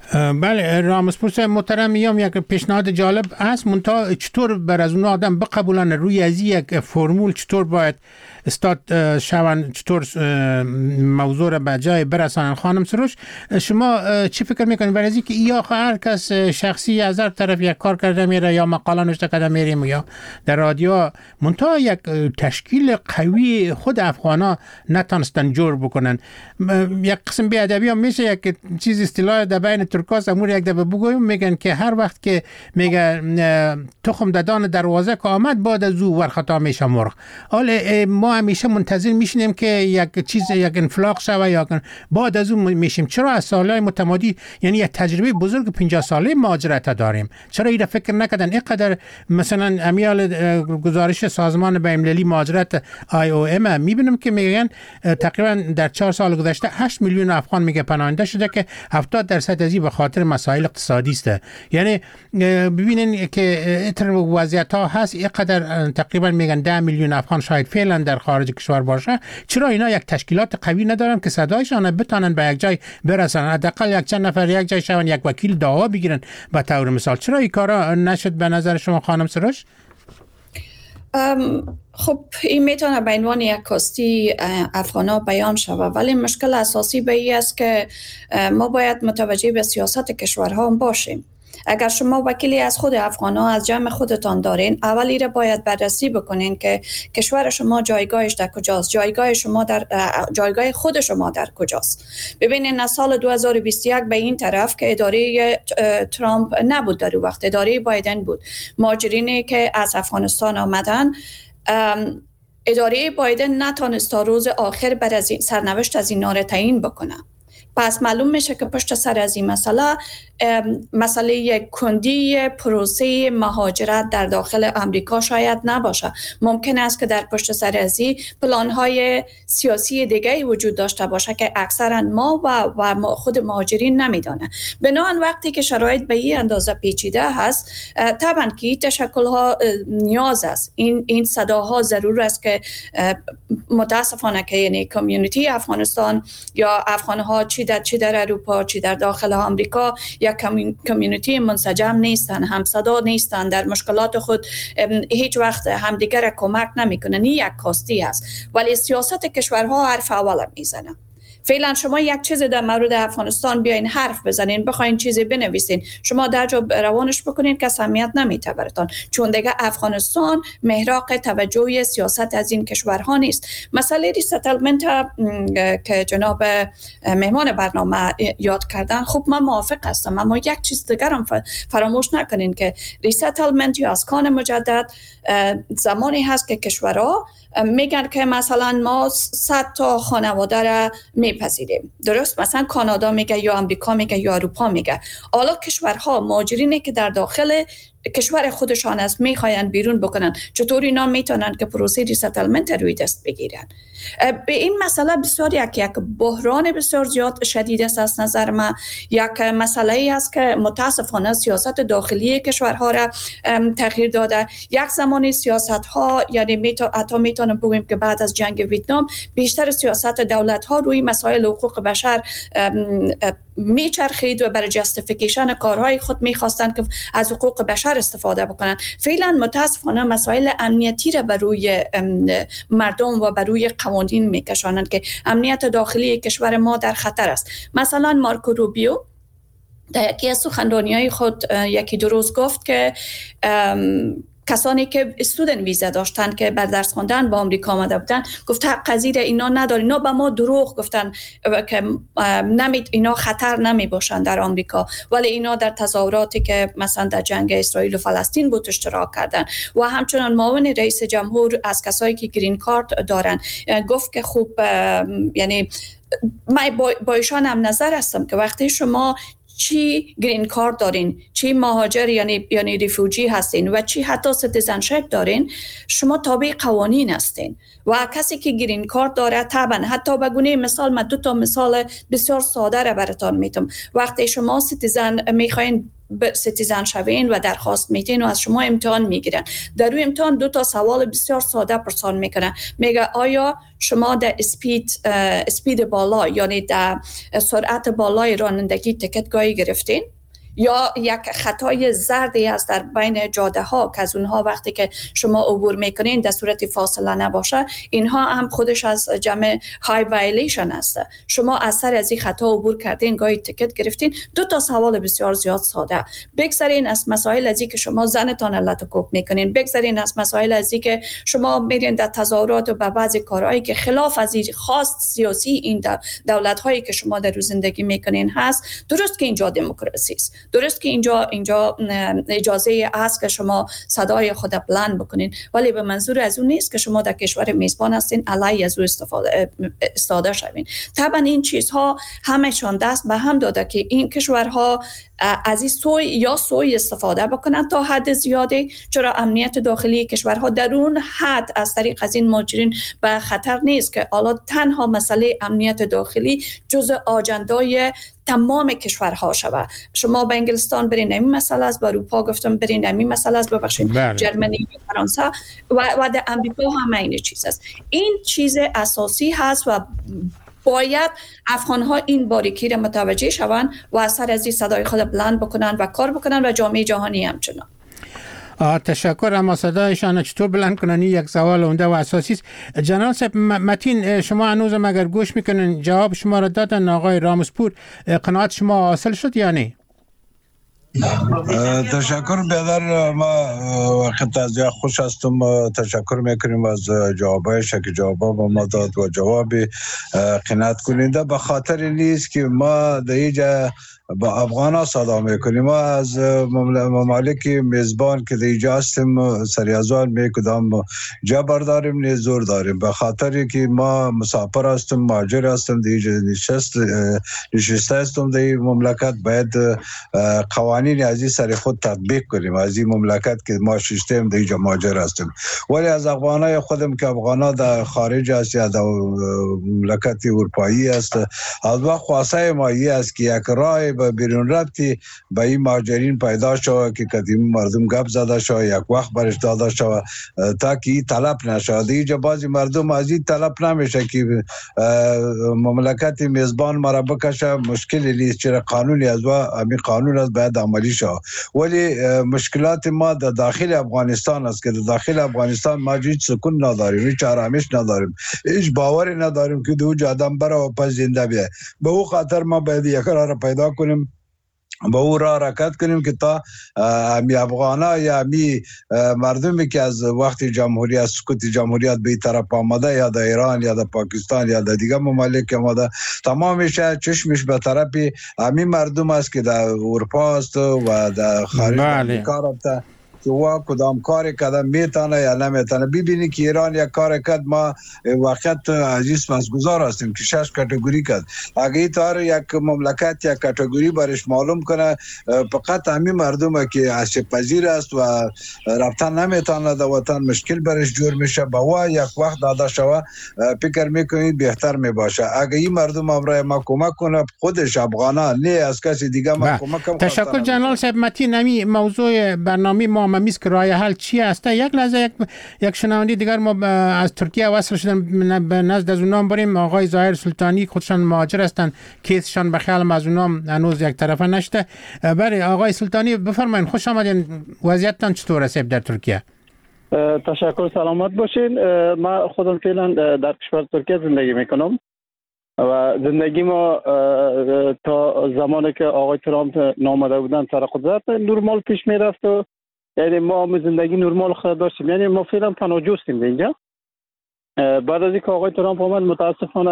بله رامسپوس محترم، میام یک پیشنهاد جالب است، منتها چطور بر از اون آدم بقبولن روی از یک فرمول چطور باید استاد شون، چطور موضوع را به جای برسانن. خانم سروش شما چی فکر میکنید برای اینکه یا هر کس شخصی از هر طرف یک کار کرده میره یا مقاله نوشته کرده میریم یا در رادیو، منتها یک تشکیل قوی خود افغانا نتونستن جور بکنن. یک قسم بی‌ادبی هم میشه، یک چیز اصطلاح در بین ترکاس امور یک دفعه بگویم، میگن که هر وقت که میگه تخم ددان دروازه که آمد بعد از او ورخطا میشه مرغ. حالا ما همیشه منتظر میشینیم که یک چیز یک انفلاق شوه یا بعد از اون میشیم. چرا از سالهای متمادی، یعنی یک تجربه بزرگ پنجاه ساله مهاجرت داریم، چرا این فکر نکردن اینقدر؟ مثلا امیال گزارش سازمان بین‌المللی مهاجرت آی او ام میبینیم که میگن تقریبا در چهار سال گذشته هشت میلیون افغان میگه پناهنده شده که هفتاد درصد از این به خاطر مسائل اقتصادی است. یعنی ببینین که اتر وضعیت ها هست، اینقدر تقریبا میگن ده میلیون افغان شاید فعلا در خارج کشور باشه. چرا اینا یک تشکیلات قوی ندارن که صدایشان بتونن به یک جای برسن؟ حداقل یک چند نفر یک جای شون، یک وکیل دعوا بگیرن به طور مثال. چرا این کارا نشد به نظر شما خانم سروش؟ خب این میتونه به عنوان یک کاستی افغانا بیان شود، ولی مشکل اساسی به این است که ما باید متوجه به سیاست کشورها هم باشیم. اگر شما وکیلی از خود افغانا از جمع خودتان دارین، اولی را باید بررسی بکنین که کشور شما جایگاهش در کجاست، جایگاه شما در جایگاه خود شما در کجاست. ببینین از سال دو هزار و بیست و یک به این طرف که اداره ترامپ نبود، در اون وقت اداره بایدن بود، مهاجرینی که از افغانستان آمدن، اداره بایدن نتونست تا روز آخر بر از این سرنوشت از اینا را تعیین بکنه. پس معلوم میشه که پشت سر از این مسئله مسئله یک کندی پروسه مهاجرت در داخل امریکا شاید نباشه. ممکن است که در پشت سر از این پلان‌های سیاسی دیگه وجود داشته باشه که اکثرا ما و, و خود مهاجرین نمیدانه. بنابراین وقتی که شرایط به این اندازه پیچیده هست، طبعا که این تشکل‌ها نیاز است، این این صداها ضرور است که متاسفانه که یعنی کمیونیتی افغانستان یا افغان‌ها چی در چی در اروپا چی در داخل آمریکا یا کمیونیتی منسجم نیستن، همصدا نیستن، در مشکلات خود هیچ وقت همدیگر را کمک نمیکنن. این یک کاستی است، ولی سیاست کشورها حرف اول میزنه. فعلا شما یک چیز در مورد افغانستان بیاین حرف بزنین، بخواین چیزی بنویسین، شما در جا روانش بکنین که اهمیت نمیده براتون، چون دیگه افغانستان محراق توجه سیاست از این کشورها نیست. مسئله ریستلمنت که جناب مهمان برنامه یاد کردن، خب من موافق هستم، اما یک چیز دیگر هم فراموش نکنین که ریستلمنت یا اسکان مجدد زمانی هست که کشورها میگن که مثلا ما صد تا خانواده را میپذیریم، درست؟ مثلا کانادا میگه یا امریکا میگه یا اروپا میگه. حالا کشورها مهاجرینی که در داخل کشور خودشان است میخواین بیرون بکنن، چطور اینا میتونن که پروسه ریستلمنت روی دست بگیرن؟ به این مسئله بسیار یک یک بحران بسیار زیاد شدید است از نظر من. یک مسئله ای است که متاسفانه سیاست داخلی کشورها را تغییر داده. یک زمانی سیاست ها، یعنی میتو حتی میتونم بگویم که بعد از جنگ ویتنام بیشتر سیاست دولت ها روی مسائل حقوق بشر میچرخید و برای جستیفیکیشن کارهای خود میخواستند که از حقوق بشر استفاده بکنن. فعلا متاسفانه مسائل امنیتی را بر روی مردم و بر روی قوانین میکشانند که امنیت داخلی کشور ما در خطر است. مثلا مارکو روبیو در یکی از سخنرانی‌های خود یکی دو روز گفت که کسانی که استودنت ویزا داشتن که بر درس خواندن با آمریکا آمده بودن، گفت حق پذیر اینا نداره، اینا به ما دروغ گفتن که نمید اینا خطر نمی باشن در آمریکا، ولی اینا در تظاهراتی که مثلا در جنگ اسرائیل و فلسطین بود اشتراک کردن. و همچنان معاون رئیس جمهور از کسایی که گرین کارت دارن گفت که خوب، یعنی من با ایشان هم نظر هستم که وقتی شما چی گرین کارت دارین، چی مهاجر یعنی یعنی ریفوجی هستین و چی حتی سیتیزنشیپ دارین، شما تابع قوانین هستین. و کسی که گرین کارت داره طبعا، حتی به گونه مثال من دو تا مثال بسیار ساده را براتون میتونم. وقتی شما سیتیزن میخواین سیتیزن شوین و درخواست میدین و از شما امتحان میگیرن. در روی امتحان دو تا سوال بسیار ساده پرسان میکنن. میگه آیا شما در اسپید اسپید بالا یعنی در سرعت بالای رانندگی تیکت گاهی گرفتین؟ یا یک خطای زردی است در بین جاده ها که از اونها وقتی که شما عبور میکنین در صورت فاصله نباشه، اینها هم خودش از جمع های وایلیشن است. شما اثر از این خطا عبور کردین، گاهی تیکت گرفتین. دو تا سوال بسیار زیاد ساده. بگذارین از مسائل از این که شما زنتان لطکوب میکنین، بگذارین از مسائل از این که شما میرین در تظاهرات و به بعضی کارهایی که خلاف از این خواست سیاسی این دولت هایی که شما در روز زندگی میکنین هست. درست که اینجا دموکراسی است، درست که اینجا اینجا اجازه است که شما صدای خود بلند بکنین، ولی به منظور از اون نیست که شما در کشور میزبان هستین علیه از او استفاده استفاده شوین. طبعا این چیزها همشان دست به هم داده که این کشورها از این سوی یا سوی استفاده بکنن تا حد زیادی، چرا امنیت داخلی کشورها در اون حد از طریق از این ماجرین به خطر نیست که حالا تنها مسئله امنیت داخلی جزء آجندای تمام کشورها شوه. شما به انگلستان برین همین مسئله است، به اروپا گفتم برین همین مسئله است، ببخشید جرمنی و فرانسه و, و در امریکا هم این چیز است. این چیز اساسی هست و باید افغان‌ها این باریکی را متوجه شوند و اثر از این صدای خود بلند بکنن و کار بکنن و جامعه جهانی همچنان. تشکر. اما صدایشان چطور بلند کنن یک سوال عمده و اساسی است. جناب صاحب متین، شما هنوزم اگر گوش میکنن جواب شما را دادن آقای رامسپور، قناعت شما حاصل شد یا نه؟ تشکر بیادر، ما وقت از یا خوش هستم. تشکر میکنیم از جوابایش که جواب با ما داد و جواب قناعت کننده. به خاطر نیست که ما در اینجا با افغان ها صدا میکنیم. ما از ممالک میزبان که دیجا هستیم سریازان می کدام جبر داریم نه زور داریم. به خاطر که ما مسافر هستیم، مهاجر هستیم، دیجا نشست نشسته هستیم در مملکت، باید قوانین از این سر خود تطبیق کنیم. از این مملکت که ما ششتیم دیجا مهاجر هستیم. ولی از افغان های خودم که افغان ها در خارج است یا در مملکت اروپایی است، از وقت خواسته ما ای است که یک راه به بیرون رفتی به این مهاجرین پیدا شود که قدیم مردم گپ زده شود، یک وقت برش داده شود تا که این طلب نشود. اینجا بعضی مردم از این طلب نمیشه که مملکت میزبان مرا بکشه. مشکلی نیست، چرا قانونی از و همین قانون است باید عملی شود. ولی مشکلات ما در داخل افغانستان است که در داخل افغانستان ما هیچ سکون نداریم، هیچ آرامش نداریم، هیچ باوری نداریم که دو آدم بره و پس زنده بیاید. به او خاطر ما باید یک راه را پیدا کنیم، با او را حرکت کنیم که تا همی افغانا یا همی مردمی که از وقت جمهوریت سقوط جمهوریت به طرف آمده یا در ایران یا در پاکستان یا در دیگه ممالک آمده، تمامش چشمش به طرف همی مردم است که در اروپا است و در خارج امریکا رفته که وا کدام کاری کدام میتونه یا نمیتونه. ببینی که ایران یک کار کرد، ما وقت عزیز پسگزار هستیم که شش کاتگوری کرد. اگه این طور یک مملکت یک کاتگوری برش معلوم کنه، فقط همین مردم که عشق پذیر است و رفتن نمیتونه در وطن مشکل برش جور میشه، با وا یک وقت داده شوه فکر میکنید بهتر میباشه. اگه این مردم امرای ما کمک کنه، خودش افغانا نه از کسی دیگه ما کمک کنه. تشکر جنرال صاحب متین. نمی موضوع برنامه ما ممیز که راه حل چی است؟ یک لحظه یک یک شنونده دیگر ما از ترکیه وصل شدن، به نزد از اونام بریم. آقای ظاهر سلطانی خودشان مهاجر هستند، کیسشان به خیال از اونام هنوز یک طرفه نشده. برای آقای سلطانی بفرمایید، خوش آمدین. وضعیتتان چطور است در ترکیه؟ تشکر، سلامت باشین. من خودم فعلا در کشور ترکیه زندگی میکنم و زندگی ما تا زمانی که آقای ترامپ نامده بودن سر قدرت نرمال پیش میرفت و یعنی ما هم زندگی نرمال خود داشتیم. یعنی ما فعلا پناهجو هستیم اینجا. بعد از اینکه آقای ترامپ آمد متاسفانه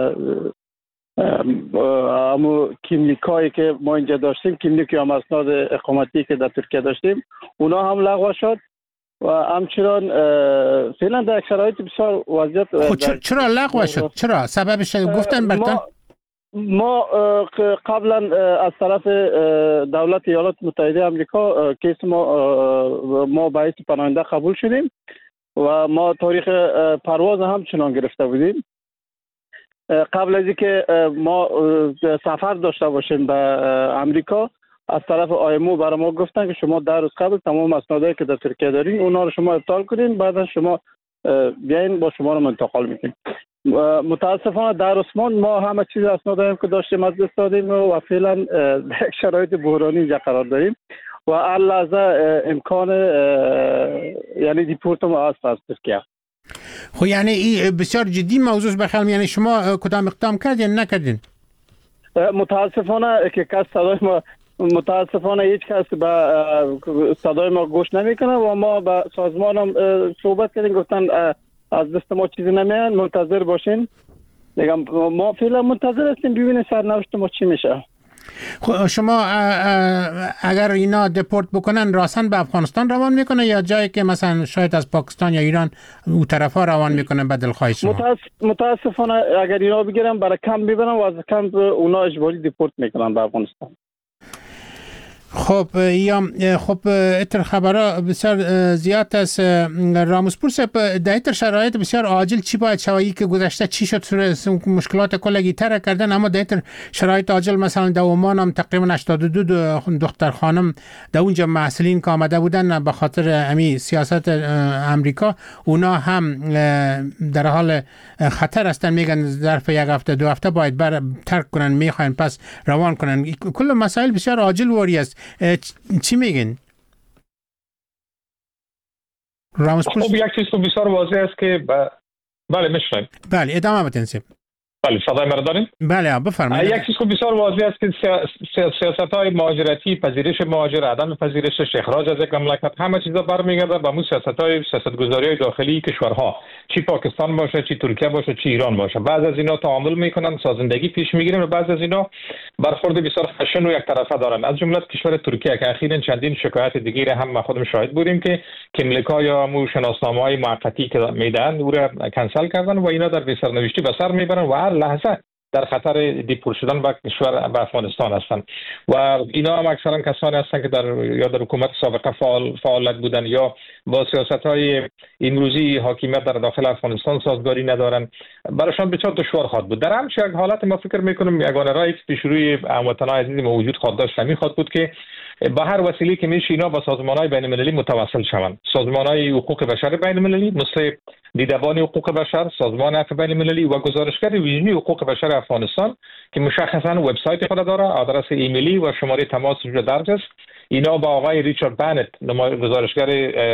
همو کیملیکایی که ما اینجا داشتیم، کیملیکی هم اسناد اقامتی که در ترکیه داشتیم، اونا هم لغو شد و همچنان فعلا در شرایط بسیار وضعیت. خب چرا لغو شد؟ چرا سببش گفتن برتن؟ ما قبلا از طرف دولت ایالات متحده آمریکا کیس ما ما باعث پناهنده قبول شدیم و ما تاریخ پرواز هم چنان گرفته بودیم. قبل از اینکه ما سفر داشته باشیم به آمریکا، از طرف آیمو برای ما گفتن که شما در روز قبل تمام اسنادایی که در ترکیه دارین اونا رو شما ابطال کنین، بعد شما بیاین با شما رو منتقل میکنیم. متاسفانه در عثمان ما همه چیز اسنادایی که داشتیم از دست دادیم و فعلا در شرایط بحرانی اینجا قرار داریم و هر لحظه امکان یعنی دیپورت ما است از ترکیه. خب یعنی این بسیار جدی موضوع بخیر، یعنی شما کدام اقدام کردین نکردین؟ متاسفانه که کس صدای ما متاسفانه هیچ کس به صدای ما گوش نمیکنه و ما به سازمان هم صحبت کردیم، گفتن از دست ما چیزی نمیاد، منتظر باشین. میگم ما فعلا منتظر هستیم ببینیم سرنوشت ما چی میشه. خب شما اگر اینا دپورت بکنن راسن به افغانستان روان میکنه یا جایی که مثلا شاید از پاکستان یا ایران او طرفا روان میکنه به دلخواه شما؟ متاسفانه اگر اینا بگیرن برای کمپ میبرن و از کمپ اونا اجباری دپورت میکنن به افغانستان. خب یا خب اتر خبرها بسیار زیاد است. راموسپور صاحب در اتر شرایط بسیار عاجل چی باید شوایی که گذشته چی شد؟ مشکلات کلگی تر کردن، اما در اتر شرایط عاجل مثلا در عمان هم تقریبا هشتاد و دو دختر خانم در اونجا محصلین که آمده بودن به خاطر امی سیاست امریکا اونا هم در حال خطر هستن، میگن ظرف یک هفته دو هفته باید بر ترک کنن، میخواین پس روان کنن. کل مسائل بسیار عاجل واری است. چی میگن؟ خب یک چیز تو بسیار واضح است که ب... بله میشنویم. بله ادامه بدین سیب. بله صدای مرا دارین؟ بله بفرمایید. یک چیز که بسیار واضح است که سیاست‌های مهاجرتی، پذیرش مهاجر، عدم پذیرشش، اخراج از یک مملکت، همه چیزا برمیگرده به همون سیاست‌های سیاست‌گذاری‌های داخلی کشورها، چی پاکستان باشه، چی ترکیه باشه، چی ایران باشه. بعض از اینا تعامل میکنن، سازندگی پیش میگیرن و بعض از اینا برخورد بسیار خشن و یک طرفه دارن. از جمله کشور ترکیه که اخیراً چندین شکایت دیگه هم ما خودم شاهد بودیم که کملکا یا مو شناسنامه‌های موقتی که میدن او را کنسل کردن و اینا در بی‌سرنوشتی به سر میبرن و هر لحظه در خطر دیپورت شدن به کشور به افغانستان هستند و اینا هم اکثرا کسانی هستند که در یا در حکومت سابقه فعال فعالیت بودن یا با سیاست‌های امروزی حاکمیت در داخل افغانستان سازگاری ندارن، برایشان بسیار دشوار خواهد بود. در همچین یک حالت ما فکر میکنم یگانه راهی که پیش روی هموطنان عزیز ما وجود خواهد داشت همین خواهد بود که با هر وسیله که میشه اینا با سازمان‌های بین‌المللی متواصل شوند. سازمان‌های حقوق بشر بین‌المللی مثل دیدبان حقوق بشر، سازمان عفو بین‌المللی و گزارشگر ویژه حقوق بشر افغانستان که مشخصاً وبسایت خود داره، آدرس ایمیلی و شماره تماس درج است. اینا با آقای ریچارد بنت گزارشگر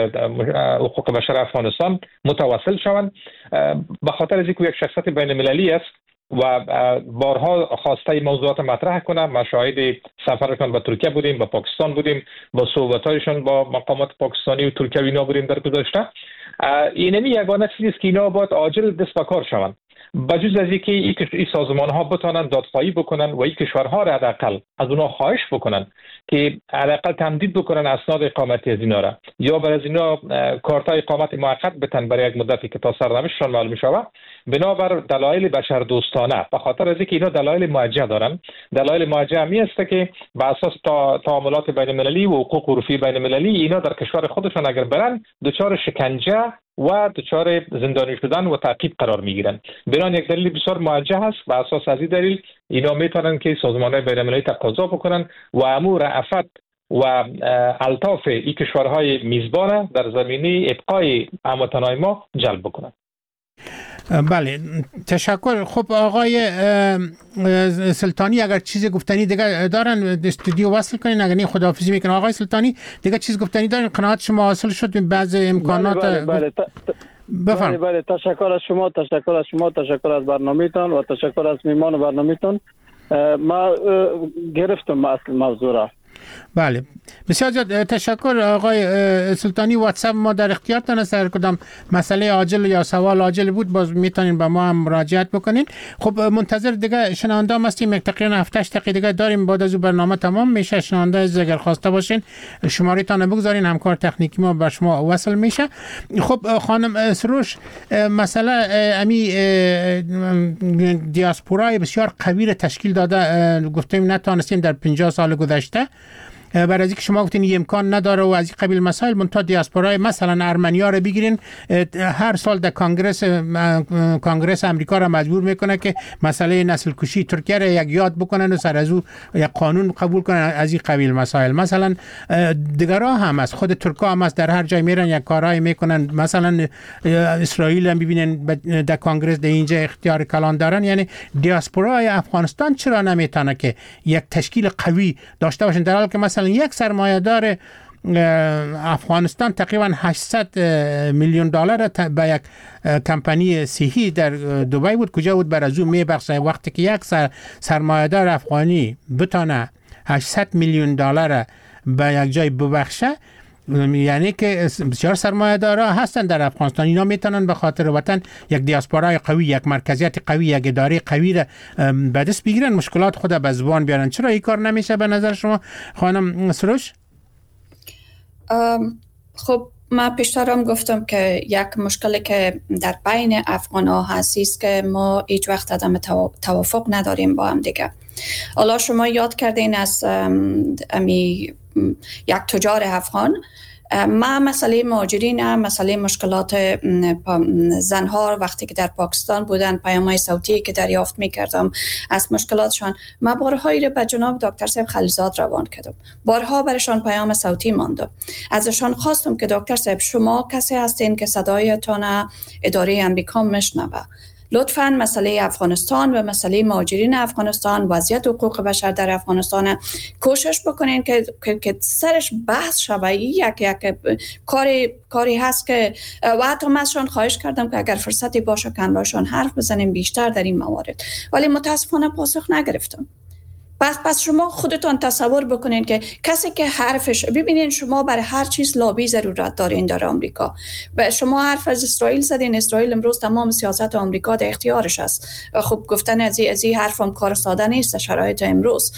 حقوق بشر افغانستان متواصل شوند، به خاطر از اینکه یک شخصیت بین‌المللی است و بارها خواسته موضوعات مطرح کنه. ما شاهد سفرشان به ترکیه بودیم، به پاکستان بودیم، با صحبت‌هایشان با مقامات پاکستانی و ترکیه اینا بودیم در گذشته. اینمی یگانه چیزی است که اینا باید عاجل دست به کار شوند، بجز از اینکه این سازمان‌ها بتوانند دادخواهی بکنن و این کشورها را حداقل از اونها خواهش بکنن که حداقل تمدید بکنن اسناد اقامتی از اینا را، یا بر از اینا کارتای اقامت موقت بتن برای یک مدتی که تا سرنوشتشان معلوم شود، بنابر دلایل بشر دوستانه، به خاطر از اینکه اینا دلایل موجه دارن. دلایل موجه می است که بر اساس تعاملات بین‌المللی و حقوق عرفی بین‌المللی اینا در کشور خودشان اگر برن دچار شکنجه و دچار زندانی شدن و تعقیب قرار میگیرن. بنابراین یک دلیل بسیار موجه است. به اساس از این دلیل اینا میتونن که سازمان‌های بین‌المللی تقاضا بکنن و امور رأفت و الطاف این کشورهای میزبان در زمینه ابقای هموطنان ما جلب بکنن. بله تشکر. خب آقای سلطانی اگر چیزی گفتنی دیگه دارن استودیو وصل کنین، اگر نه خداحافظی میکنن. آقای سلطانی دیگه چیز گفتنی دارن؟ قناعت شما حاصل شد بعض امکانات؟ بله بله, بله, بله, بله تشکر از شما، تشکر از شما، تشکر از برنامه‌تان و تشکر از میهمان برنامه‌تان. ما گرفتم اصل موضوع را. بله بسیار زیاد تشکر آقای سلطانی. واتساپ ما در اختیارتان است، هر کدام مسئله عاجل یا سوال عاجل بود باز میتونین به ما هم مراجعت بکنین. خب منتظر دیگه شنونده هم هستیم، یک تقریبا هفت هشت دقیقه دیگه داریم بعد از برنامه تمام میشه. شنونده از اگر خواسته باشین شماره تان بگذارین، همکار تکنیکی ما به شما وصل میشه. خب خانم سروش، مسئله امی دیاسپورای بسیار قوی تشکیل داده، گفتیم نتونستیم در پنجاه سال گذشته برای اینکه شما گفتین این امکان نداره و از این قبیل مسائل، منتها دیاسپورای مثلا ارمنیا رو بگیرین، هر سال در کنگرس کنگرس امریکا را مجبور میکنه که مسئله نسل کشی ترکیه را یک یاد بکنن و سر از او یک قانون قبول کنن از این قبیل مسائل. مثلا دیگرها هم از خود ترکا هم از در هر جای میرن یک کارهای میکنن، مثلا اسرائیل هم ببینن در کنگرس در اینجا اختیار کلان دارن. یعنی دیاسپورای افغانستان چرا نمیتونه که یک تشکیل قوی داشته باشن، در حالی که مثلا یک سرمایه‌دار افغانستان تقریبا هشتصد میلیون دلار به یک کمپانی صحی در دبی بود، کجا بود بر از اون میبخشه. وقتی که یک سر سرمایه‌دار افغانی بتونه هشتصد میلیون دلار به یک جای ببخشه، یعنی که بسیار سرمایه‌دارا هستن در افغانستان، اینا میتونن به خاطر وطن یک دیاسپورای قوی، یک مرکزیت قوی، یک اداره قوی را به دست بگیرن، مشکلات خود به زبان بیارن. چرا این کار نمیشه به نظر شما خانم سروش؟ خب ما پیشترم گفتم که یک مشکلی که در بین افغان ها هستیست که ما هیچ وقت عدم توافق نداریم با هم دیگه. حالا شما یاد کردین از امی یک تجار افغان، ما مسئله مهاجرین، مسئله مشکلات زنها وقتی که در پاکستان بودن، پیام‌های صوتی که دریافت می‌کردم از مشکلاتشان، ما بارهایی را به جناب دکتر صاحب خلیلزاد روان کردم، بارها برشان پیام صوتی ماندم، ازشان خواستم که دکتر صاحب شما کسی هستین که صدایتان اداره امریکا میشنوه، لطفاً مسئله افغانستان و مسئله مهاجرین افغانستان، وضعیت حقوق بشر در افغانستان کوشش بکنین که که سرش بحث شوه. یک یک کاری کاری هست که و حتی من ازشان خواهش کردم که اگر فرصتی باشه که باشون حرف بزنیم بیشتر در این موارد، ولی متاسفانه پاسخ نگرفتم. پس پس شما خودتان تصور بکنین که کسی که حرفش، ببینین شما برای هر چیز لابی ضرورت دارین در آمریکا. و شما حرف از اسرائیل زدین، اسرائیل امروز تمام سیاست آمریکا در اختیارش است. خب گفتن از این از این حرفم کار ساده نیست شرایط امروز.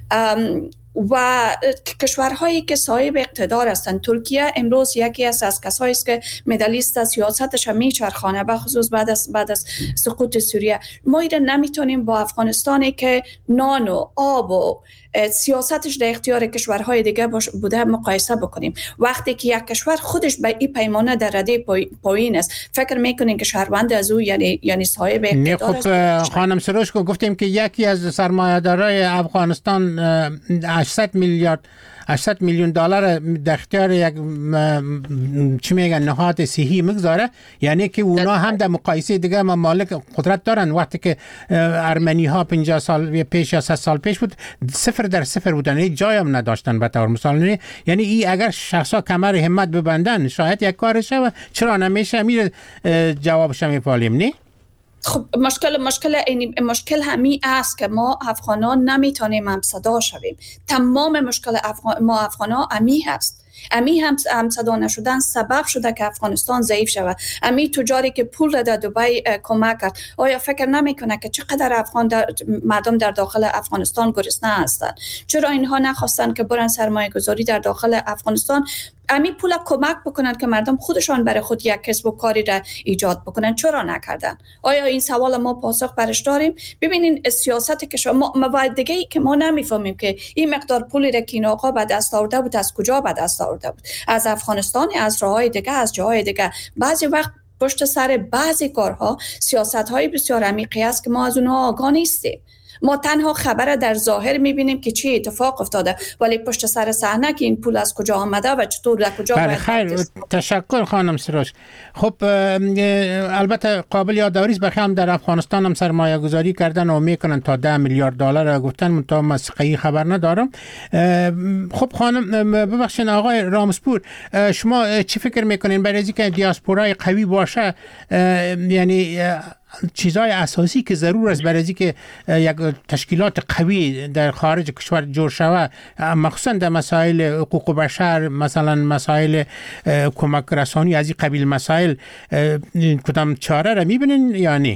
و کشورهایی که صاحب اقتدار هستند، ترکیه امروز یکی از از کسایی است که مدلیست سیاستش میچرخانه، به خصوص بعد از بعد از سقوط سوریه. ما ایره نمیتونیم با افغانستانی که نان و آب و سیاستش در اختیار کشورهای دیگه بوده مقایسه بکنیم. وقتی که یک کشور خودش به این پیمانه در رده پایین است، فکر میکنین که شهروند از او یعنی یعنی صاحب اقتدار است؟ خب خانم سروش کو گفتیم که یکی از سرمایه‌دارای افغانستان هشتصد میلیارد هشتصد میلیون دلار در اختیار یک چی میگن نهاد صحی میگذاره، یعنی که اونا هم در مقایسه دیگه ممالک قدرت دارن. وقتی که ارمنی ها پنجاه سال پیش یا صد سال پیش بود صفر در صفر بودن، هیچ جای هم نداشتن به طور مثال. یعنی این اگر شخصا کمر همت ببندن شاید یک کارشه و چرا نمیشه، میره جوابش میپالیم. نه خب مشکل مشکل این مشکل همین است که ما افغانان نمیتونیم هم صدا شویم. تمام مشکل افغان ما افغانا امی هست. امی هم هم صدا نشدن سبب شده که افغانستان ضعیف شود. امی تجاری که پول را در دبی کمک کرد، آیا فکر نمیکنه که چقدر افغان در مردم در داخل افغانستان گرسنه هستند؟ چرا اینها نخواستن که برن سرمایه گذاری در داخل افغانستان، امی پول کمک بکنن که مردم خودشان برای خود یک کسب و کاری را ایجاد بکنن؟ چرا نکردن؟ آیا این سوال ما پاسخ برش داریم؟ ببینین سیاستی که شما مواد دیگه ای که ما نمیفهمیم که این مقدار پولی را که این آقا به دست آورده بود از کجا به دست آورده بود؟ از افغانستان، از راههای دیگه، از جاهای دیگه. بعضی وقت پشت سر بعضی کارها سیاست‌های بسیار عمیقی است که ما از اونها آگاه نیستیم. ما تنها خبر در ظاهر میبینیم که چی اتفاق افتاده، ولی پشت سر صحنه که این پول از کجا آمده و چطور در کجا باید. خیر، تشکر خانم سروش. خب البته قابل یادآوری است بخیر در افغانستان هم سرمایه گذاری کردن و میکنن تا ده میلیارد دلار گفتن، منتها مسقی خبر ندارم. خب خانم ببخشید آقای رامسپور، شما چی فکر میکنین برای اینکه دیاسپورای قوی باشه، یعنی چیزهای اساسی که ضرور است برای اینکه یک تشکیلات قوی در خارج کشور جور شود، مخصوصا در مسائل حقوق بشر، مثلا مسائل کمک رسانی از این قبیل مسائل، کدام چاره را میبینین یا نه؟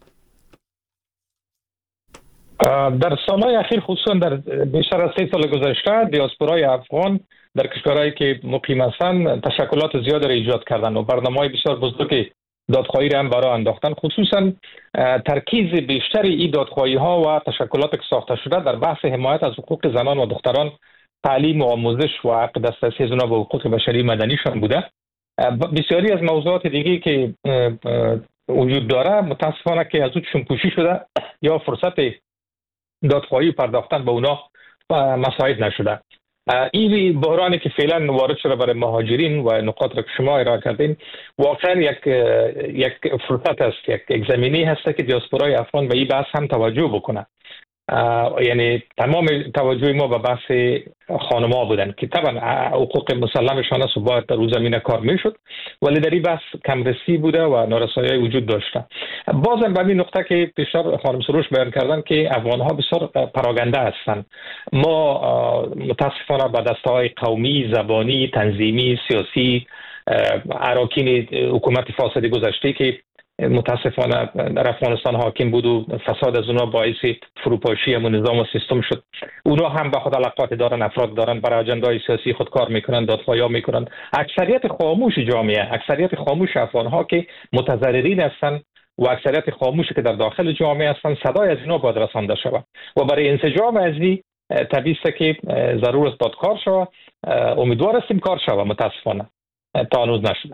در سالهای اخیر خصوصا در بیشتر از سه سال گذشته دیاسپورای افغان در کشورهایی که مقیم هستند تشکلات زیاد را ایجاد کردند و برنامه‌های بسیار بزرگی دادخواهی را هم برای انداختن. خصوصا ترکیز بیشتری این دادخواهی ها و تشکلات که ساخته شده در بحث حمایت از حقوق زنان و دختران تعلیم و آموزش و حق دسترسی از اونا به حقوق بشری مدنیشان بوده. بسیاری از موضوعات دیگه که وجود داره متاسفانه که از اون پوشی شده یا فرصت دادخواهی پرداختن به اونا مساعد نشده. این بحرانی که فعلا وارد شده برای مهاجرین و نقاط را که شما ارائه کردین واقعا یک یک فرصت است، یک, یک زمینه هست که دیاسپورای افغان به این بحث هم توجه بکنه. یعنی تمام توجه ما به بحث خانم‌ها بودن که طبعا حقوق مسلمشان است و باید در اون زمینه کار میشد، ولی در این بحث کمرسی بوده و نارسایی وجود داشته. بازم به این نقطه که پیشتر خانم سروش بیان کردن که افغان‌ها بسیار پراگنده هستند. ما متاسفانه به دسته‌های قومی، زبانی، تنظیمی، سیاسی اراکین حکومت فاسد گذشته که متاسفانه در افغانستان حاکم بود و فساد از اونا باعث فروپاشی همون نظام و سیستم شد. اونا هم به خود علاقات دارن، افراد دارن، برای اجندای سیاسی خود کار میکنن، دادخواهی میکنن. اکثریت خاموش جامعه، اکثریت خاموش افغانها که متضررین هستن و اکثریت خاموشی که در داخل جامعه هستن، صدای از اینا باید رسانده شود و برای انسجام از این طبیعی است که ضرور است باید کار شود. امیدوار هستیم کار شود، متاسفانه تا هنوز نشده.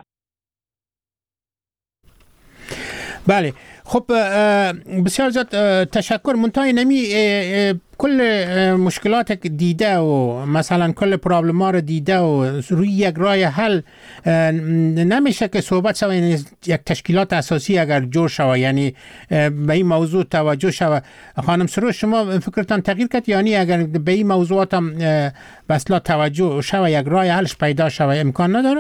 بله خب بسیار زیاد تشکر. منتهای نمی کل مشکلات که دیده و مثلا کل پرابلم ها رو دیده و روی یک راه حل نمیشه که صحبت شود، یعنی یک تشکیلات اساسی اگر جور شود، یعنی به این موضوع توجه شود. خانم سروش شما فکرتان تغییر کرد، یعنی اگر به این موضوعات هم بسلا توجه شود یک راه حلش پیدا شود امکان نداره؟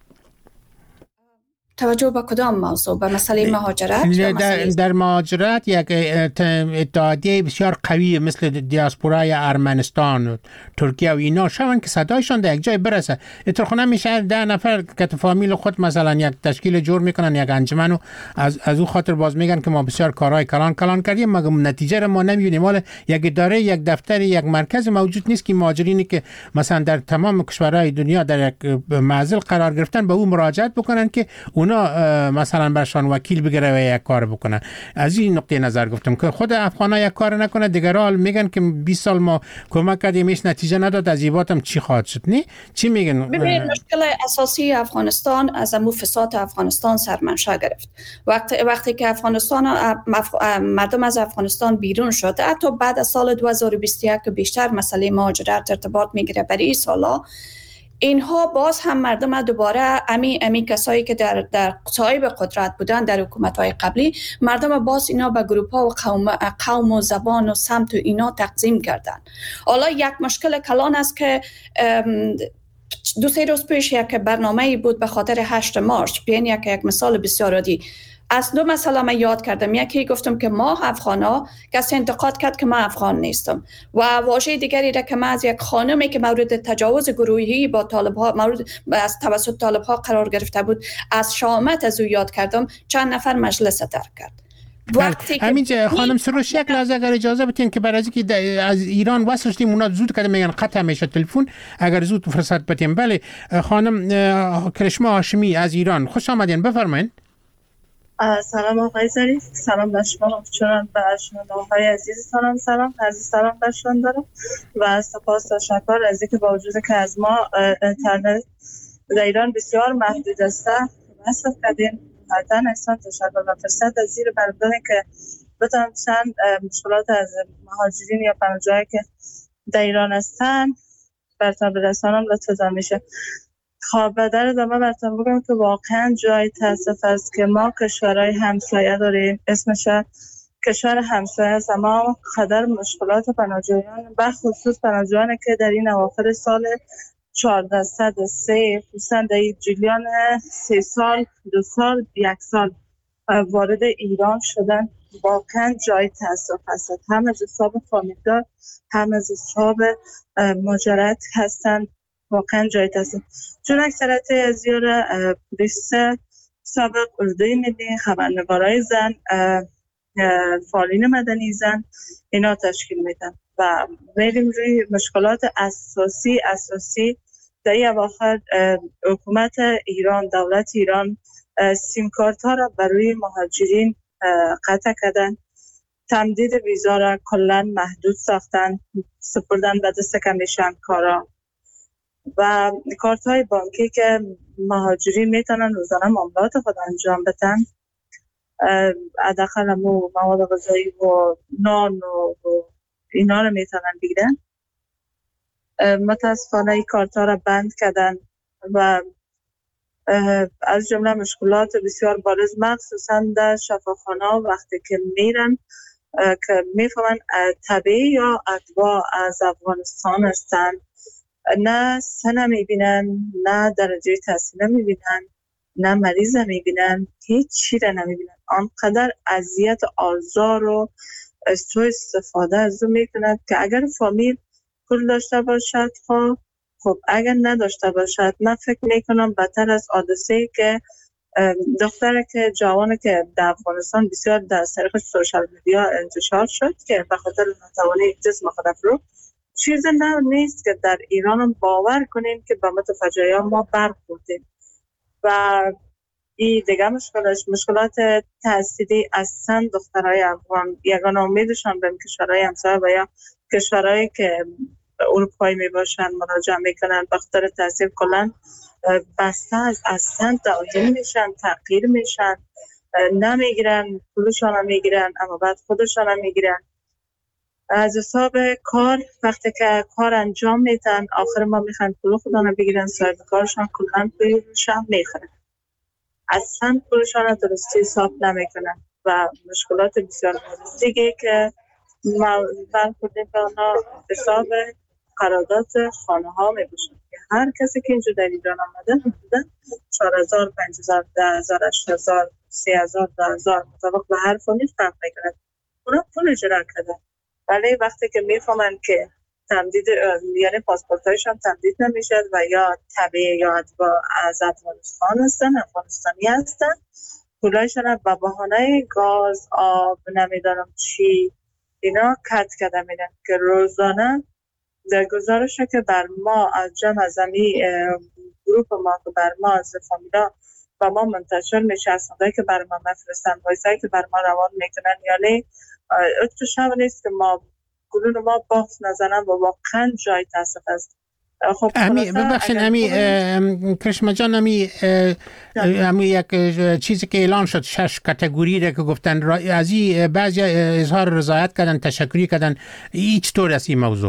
توجه به کدام موضوع؟ به مسئله مهاجرت؟ در, در مهاجرت یک اتحادیه بسیار قوی مثل دیاسپورای ارمنستان و ترکیه و اینا شون که صدایشان در یک جای برسه. اطلاقا میشه ده نفر که فامیل خود مثلا یک تشکیل جور میکنن، یک انجمن و از از اون خاطر باز میگن که ما بسیار کارهای کلان کلان کردیم مگر نتیجه رو ما نمیبینیم. ولی یک اداره، یک دفتر، یک مرکز موجود نیست که مهاجرینی که مثلا در تمام کشورهای دنیا در یک معزل قرار گرفتن به اون مراجعت بکنن که اونا مثلا برشان وکیل بگیره و یک کار بکنن. از این نقطه نظر گفتم که خود افغانا یک کار نکنه، دیگرها میگن که بیست سال ما کمک کردیم هیچ نتیجه نداد، از ایباتم چی خواهد شد؟ نه چی میگن؟ ببین مشکل اساسی افغانستان از امو فساد افغانستان سرمنشأ گرفت. وقتی وقتی که افغانستان مردم از افغانستان بیرون شد، حتی بعد از سال دو هزار و بیست و یک که بیشتر مسئله مهاجرت ارتباط میگیره برای این سالا، اینها باز هم مردم دوباره امی امی کسایی که در در صاحب قدرت بودن در حکومت‌های قبلی، مردم باز اینا به گروه‌ها و قوم قوم و زبان و سمت و اینا تقسیم کردن. حالا یک مشکل کلان است که دو سه روز پیش یک برنامه‌ای بود به خاطر هشت مارچ، بیان یک یک مثال بسیار عادی. از دو مسئله من یاد کردم. یکی گفتم که ما افغانا، کسی انتقاد کرد که من افغان نیستم، و واژه دیگری را که من از یک خانمی که مورد تجاوز گروهی با طالب‌ها مورد از توسط طالب‌ها قرار گرفته بود از شامت از او یاد کردم، چند نفر مجلس ترک کرد. همینجا خانم سروش یک لحظه اگر اجازه بدین که برای اینکه از ایران وصل شدیم اونا زود کردن میگن قطع میشه تلفن، اگر زود فرصت بدیم. بله خانم کرشما هاشمی از ایران خوش آمدین، بفرمایید. سلام آقای ظریف، سلام به شما، چون به شنونده‌های عزیزتانم سلام عزیز سلام برشون دارم و سپاس و تشکر از اینکه با وجود که از ما اینترنت در ایران بسیار محدود است وصل کردین. حتما احسان تشکر و فرصت از زیر بردارین که بتونم چند مشکلات از مهاجرین یا پناهجویانی که در ایران هستن براتون برسانم لطفاً میشه. خب در ادامه براتون بگم که واقعا جای تاسف است که ما کشورهای همسایه داریم، اسمش کشور همسایه است، اما قدر مشکلات پناهجویان و خصوص پناهجویانی که در این اواخر سال چهارده صد و سه خصوصا در جریان سه سال دو سال یک سال وارد ایران شدن، واقعا جای تاسف است. هم از حساب فامیلدار هم از حساب مهاجرت هستند، واقعا جای تاسف. چون اکثریت از یار پلیس سابق اردوی ملی، خبرنگارای زن، فعالین مدنی زن اینا تشکیل میدن و میریم روی مشکلات اساسی اساسی در این اواخر حکومت ایران، دولت ایران سیم کارت ها را برای مهاجرین قطع کردن، تمدید ویزا را کلا محدود ساختن، سپردن به دست کمیشن کارا و کارت های بانکی که مهاجرین میتونن روزانه معاملات خود انجام بدن، حداقل مو مواد غذایی و نان و اینا رو میتونن بگیرن. متاسفانه این کارت ها را بند کردن و از جمله مشکلات بسیار بارز مخصوصا در شفاخانه وقتی که میرن که میفهمن طبیعی یا ادوا از افغانستان هستن، نه سن میبینن، نه درجه تحصیل میبینن، نه مریض میبینن، هیچ چی را نمیبینن. آنقدر اذیت آزار و سوء استفاده از اون میکنند که اگر فامیل پول داشته باشد خب خب اگر نداشته باشد، من فکر میکنم بدتر از حادثه‌ای که دختره که جوانه که در افغانستان بسیار در طریق سوشال میدیا انتشار شد که به خاطر ناتوانی جسم خود رو، چیز نه نیست که در ایران هم باور کنیم که به متفجعه ما برخوردیم. و این دیگه مشکلات مشکلات تحصیلی اصلا دخترای افغان یگانه امیدشان به کشورهای همسایه و یا کشورهایی که اروپایی می باشن مراجعه میکنن، به خاطر تحصیل کلن بسته از اصلا تعدیل میشن، تغییر میشن، نمیگیرن، پولشان هم میگیرن اما بعد خودشان هم میگیرن. از حساب کار وقتی که کار انجام میدن آخر ما میخوان پول خودشان بگیرن، صاحب کارشان کلن پولشان میخرن، اصلا پولشان درستی حساب نمیکنن و مشکلات بسیار بارز دیگه که ما برخوردیم به آنها حساب قرارداد خانه ها می باشن که هر کسی که اینجا در ایران آمده حدودا چهار هزار، پنج هزار، ده هزار، هشت هزار، سی هزار، ده هزار مطابق به هر فامیل فرق میکنه. اونا پول اجرا کردن ولی وقتی که میفهمن که تمدید یعنی پاسپورت هایشان تمدید نمیشد و یا طبیعی یا ادوا از افغانستان هستن، افغانستانی هستن، پولایشان به بهانه گاز، آب، نمیدانم چی اینا کت کرده میدن که روزانه در گزارش که بر ما از جمع از امی گروپ ما که بر ما از فامیلا و ما منتشر میشه، اصنادهایی که بر ما مفرستن، وایسایی که بر ما روان میکنن، یعنی اتو شب نیست که ما گلون ما بافت نزنن و واقعا جای تاسف است. خب امی ببخشید امی کرشما جان، امی امی یک چیزی که اعلان شد، شش کاتگوری را که گفتن از این بعضی اظهار رضایت کردن، تشکری کردن، هیچ طور از این موضوع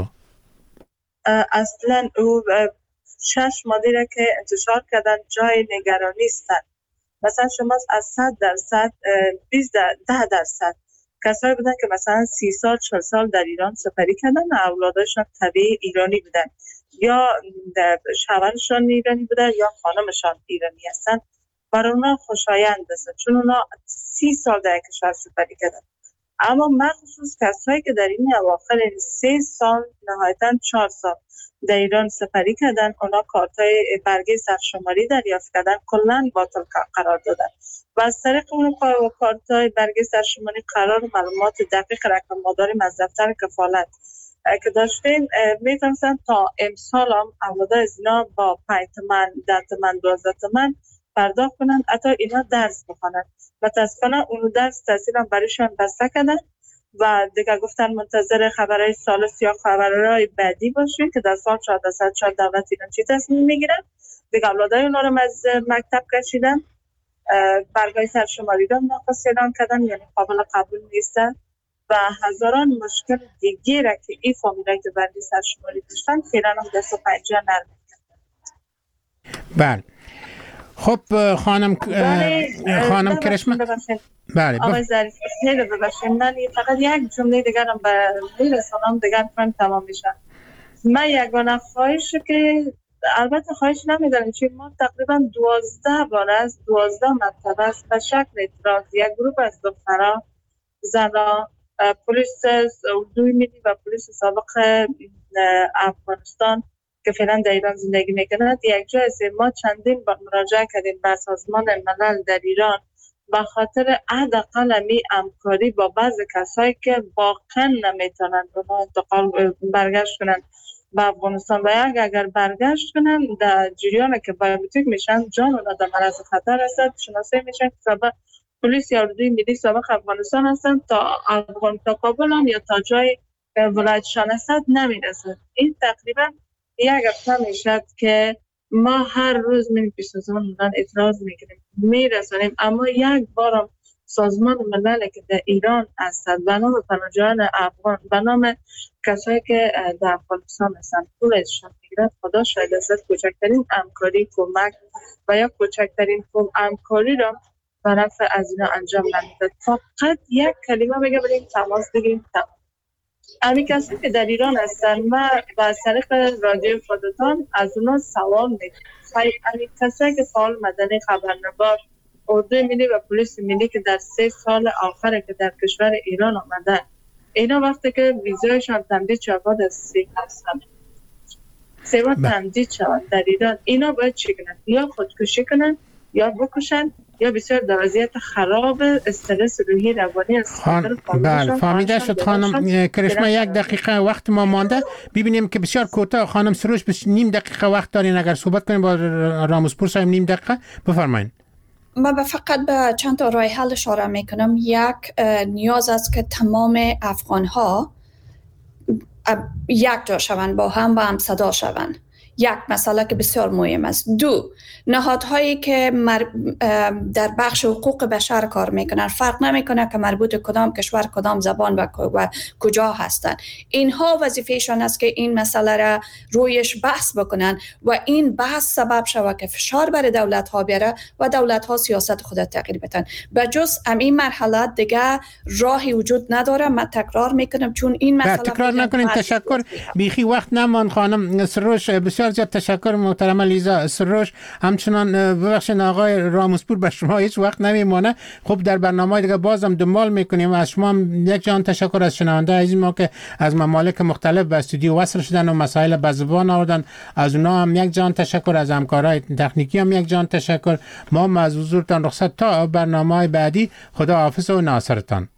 اصلا او شش ماده را که انتشار کردن جای نگرانی هستند. مثلا شما از صد درصد بیست ده درصد کسایی بودن که مثلا سی سال چهل سال در ایران سپری کردن، اولادشان طبیعی ایرانی بودن یا شوهرشان ایرانی بودن یا خانمشان ایرانی هستن، برای اونا خوشایند است چون اونا سی سال در کشور سپری کردن. اما مخصوص کسایی که در این اواخر سه سال نهایتاً چهار سال در ایران سپری کردن، اونا کارتای برگه سرشماری دریافت کردن، کلاً باطل قرار دادن و از طریق اون کارتای برگه سرشماری قرار معلومات دقیق رقم مداریم از دفتر کفالت که داشتیم میتونستن تا امسال هم اولاده از اینا با پنج تومن، ده تومن، دوازده تومن پرداخت کنن، حتی اینا درس بخونن. متاسفانه اون درس تحصیل هم برایشان بسته کردن و دیگه گفتن منتظر خبرهای سالس یا خبرهای بعدی باشین که در سال چهارده صد چهار دولت ایران چی تصمیم میگیرن. دیگه اولادای اونا رو از مکتب کشیدن، برگای سرشماری رو ناقص اعلام کردن، یعنی قابل قبول نیستن و هزاران مشکل دیگه را که این فامیلایی که برگای سرشماری داشتن فعلا هم دست و پنجه نرم کردن. بله خب خانم خانم کرشما، بله آقای ظریف خیلی ببخشید، من فقط یک جمله دیگر هم به میرسانم دیگر کنم تمام میشن. من یگانه خواهش که البته خواهش نمیدارم چون ما تقریبا دوازده بار از دوازده مرتبه است به شکل اعتراض یک گروه از دخترها زنها پلیس اردوی ملی و پلیس سابق افغانستان که فعلا در ایران زندگی میکنند یک جای از ما چندین بار مراجعه کردیم به سازمان ملل در ایران به خاطر حداقل می همکاری با بعضی کسایی که واقعا نمیتونن انتقال برگشت کنن به افغانستان و یک اگر برگشت کنن در جریان که بایومتریک میشن جان اونا در معرض خطر هستند، شناسایی میشن که سابق پلیس یا اردوی ملی سابق افغانستان هستند تا افغان تا کابل یا تا جای ولایتشان هستند نمیرسند. این تقریبا یک هفته میشد که ما هر روز می پیشتازان بودن اعتراض میکنیم میرسانیم، اما یک بارم سازمان ملل که در ایران هستند به نام پناهجویان افغان، به نام کسایی که در افغانستان هستند پولشان میگیرد، خدا شاید است کوچکترین همکاری کمک و یا کوچکترین همکاری را برای از اینا انجام نمیداد. فقط یک کلمه بگه بریم تماس بگیریم تماس. امی کسی که در ایران هستن و با طریق رادیو خودتان از اونا سوال میکنم، امی کسی که فعال مدنی، خبرنگار، اردوی ملی و پلیس ملی که در سه سال آخر که در کشور ایران آمدن، اینا وقتی که ویزایشان تمدید شود از سی هستن سیما تمدید شود در ایران، اینا باید چی کنن؟ یا خودکشی کنن یا بکشن یا بسیار در وضعیت خراب استرس روحی روانی است. خان بله فهمیده شد خانم کرشما. یک دقیقه وقت ما مانده، ببینیم که بسیار کوتاه خانم سروش بس نیم دقیقه وقت دارین اگر صحبت کنیم با راموسپور صاحب. نیم دقیقه بفرمایید. من فقط به چند تا راه حل اشاره میکنم. یک، نیاز است که تمام افغان ها یک جا شوند، با هم با هم صدا شوند. یک مسئله که بسیار مهم است. دو، نهادهایی که مر... در بخش حقوق بشر کار میکنن، فرق نمیکنه که مربوط کدام کشور، کدام زبان و, و کجا هستن، اینها وظیفهشان است که این مسئله را رویش بحث بکنن و این بحث سبب شود که فشار بر دولت ها بیاره و دولت ها سیاست خود تغییر بدن. به جز این مرحله دیگه راهی وجود نداره. من تکرار میکنم چون این مسئله تکرار نکنین. تشکر. بیخی وقت نمان خانم سروش. بسیار زیاد تشکر محترم لیزا سروش. همچنان ببخشید آقای راموسپور به شما هیچ وقت نمیمانه. خب در برنامه دیگه بازم دنبال میکنیم. از شما یک جان تشکر از شنونده عزیز ما که از ممالک مختلف به استودیو وصل شدن و مسائل به زبان آوردن. از اونا هم یک جان تشکر. از همکارای تکنیکی هم یک جان تشکر. ما از حضورتان رخصت تا برنامه بعدی. خدا حافظ و ناصرتان.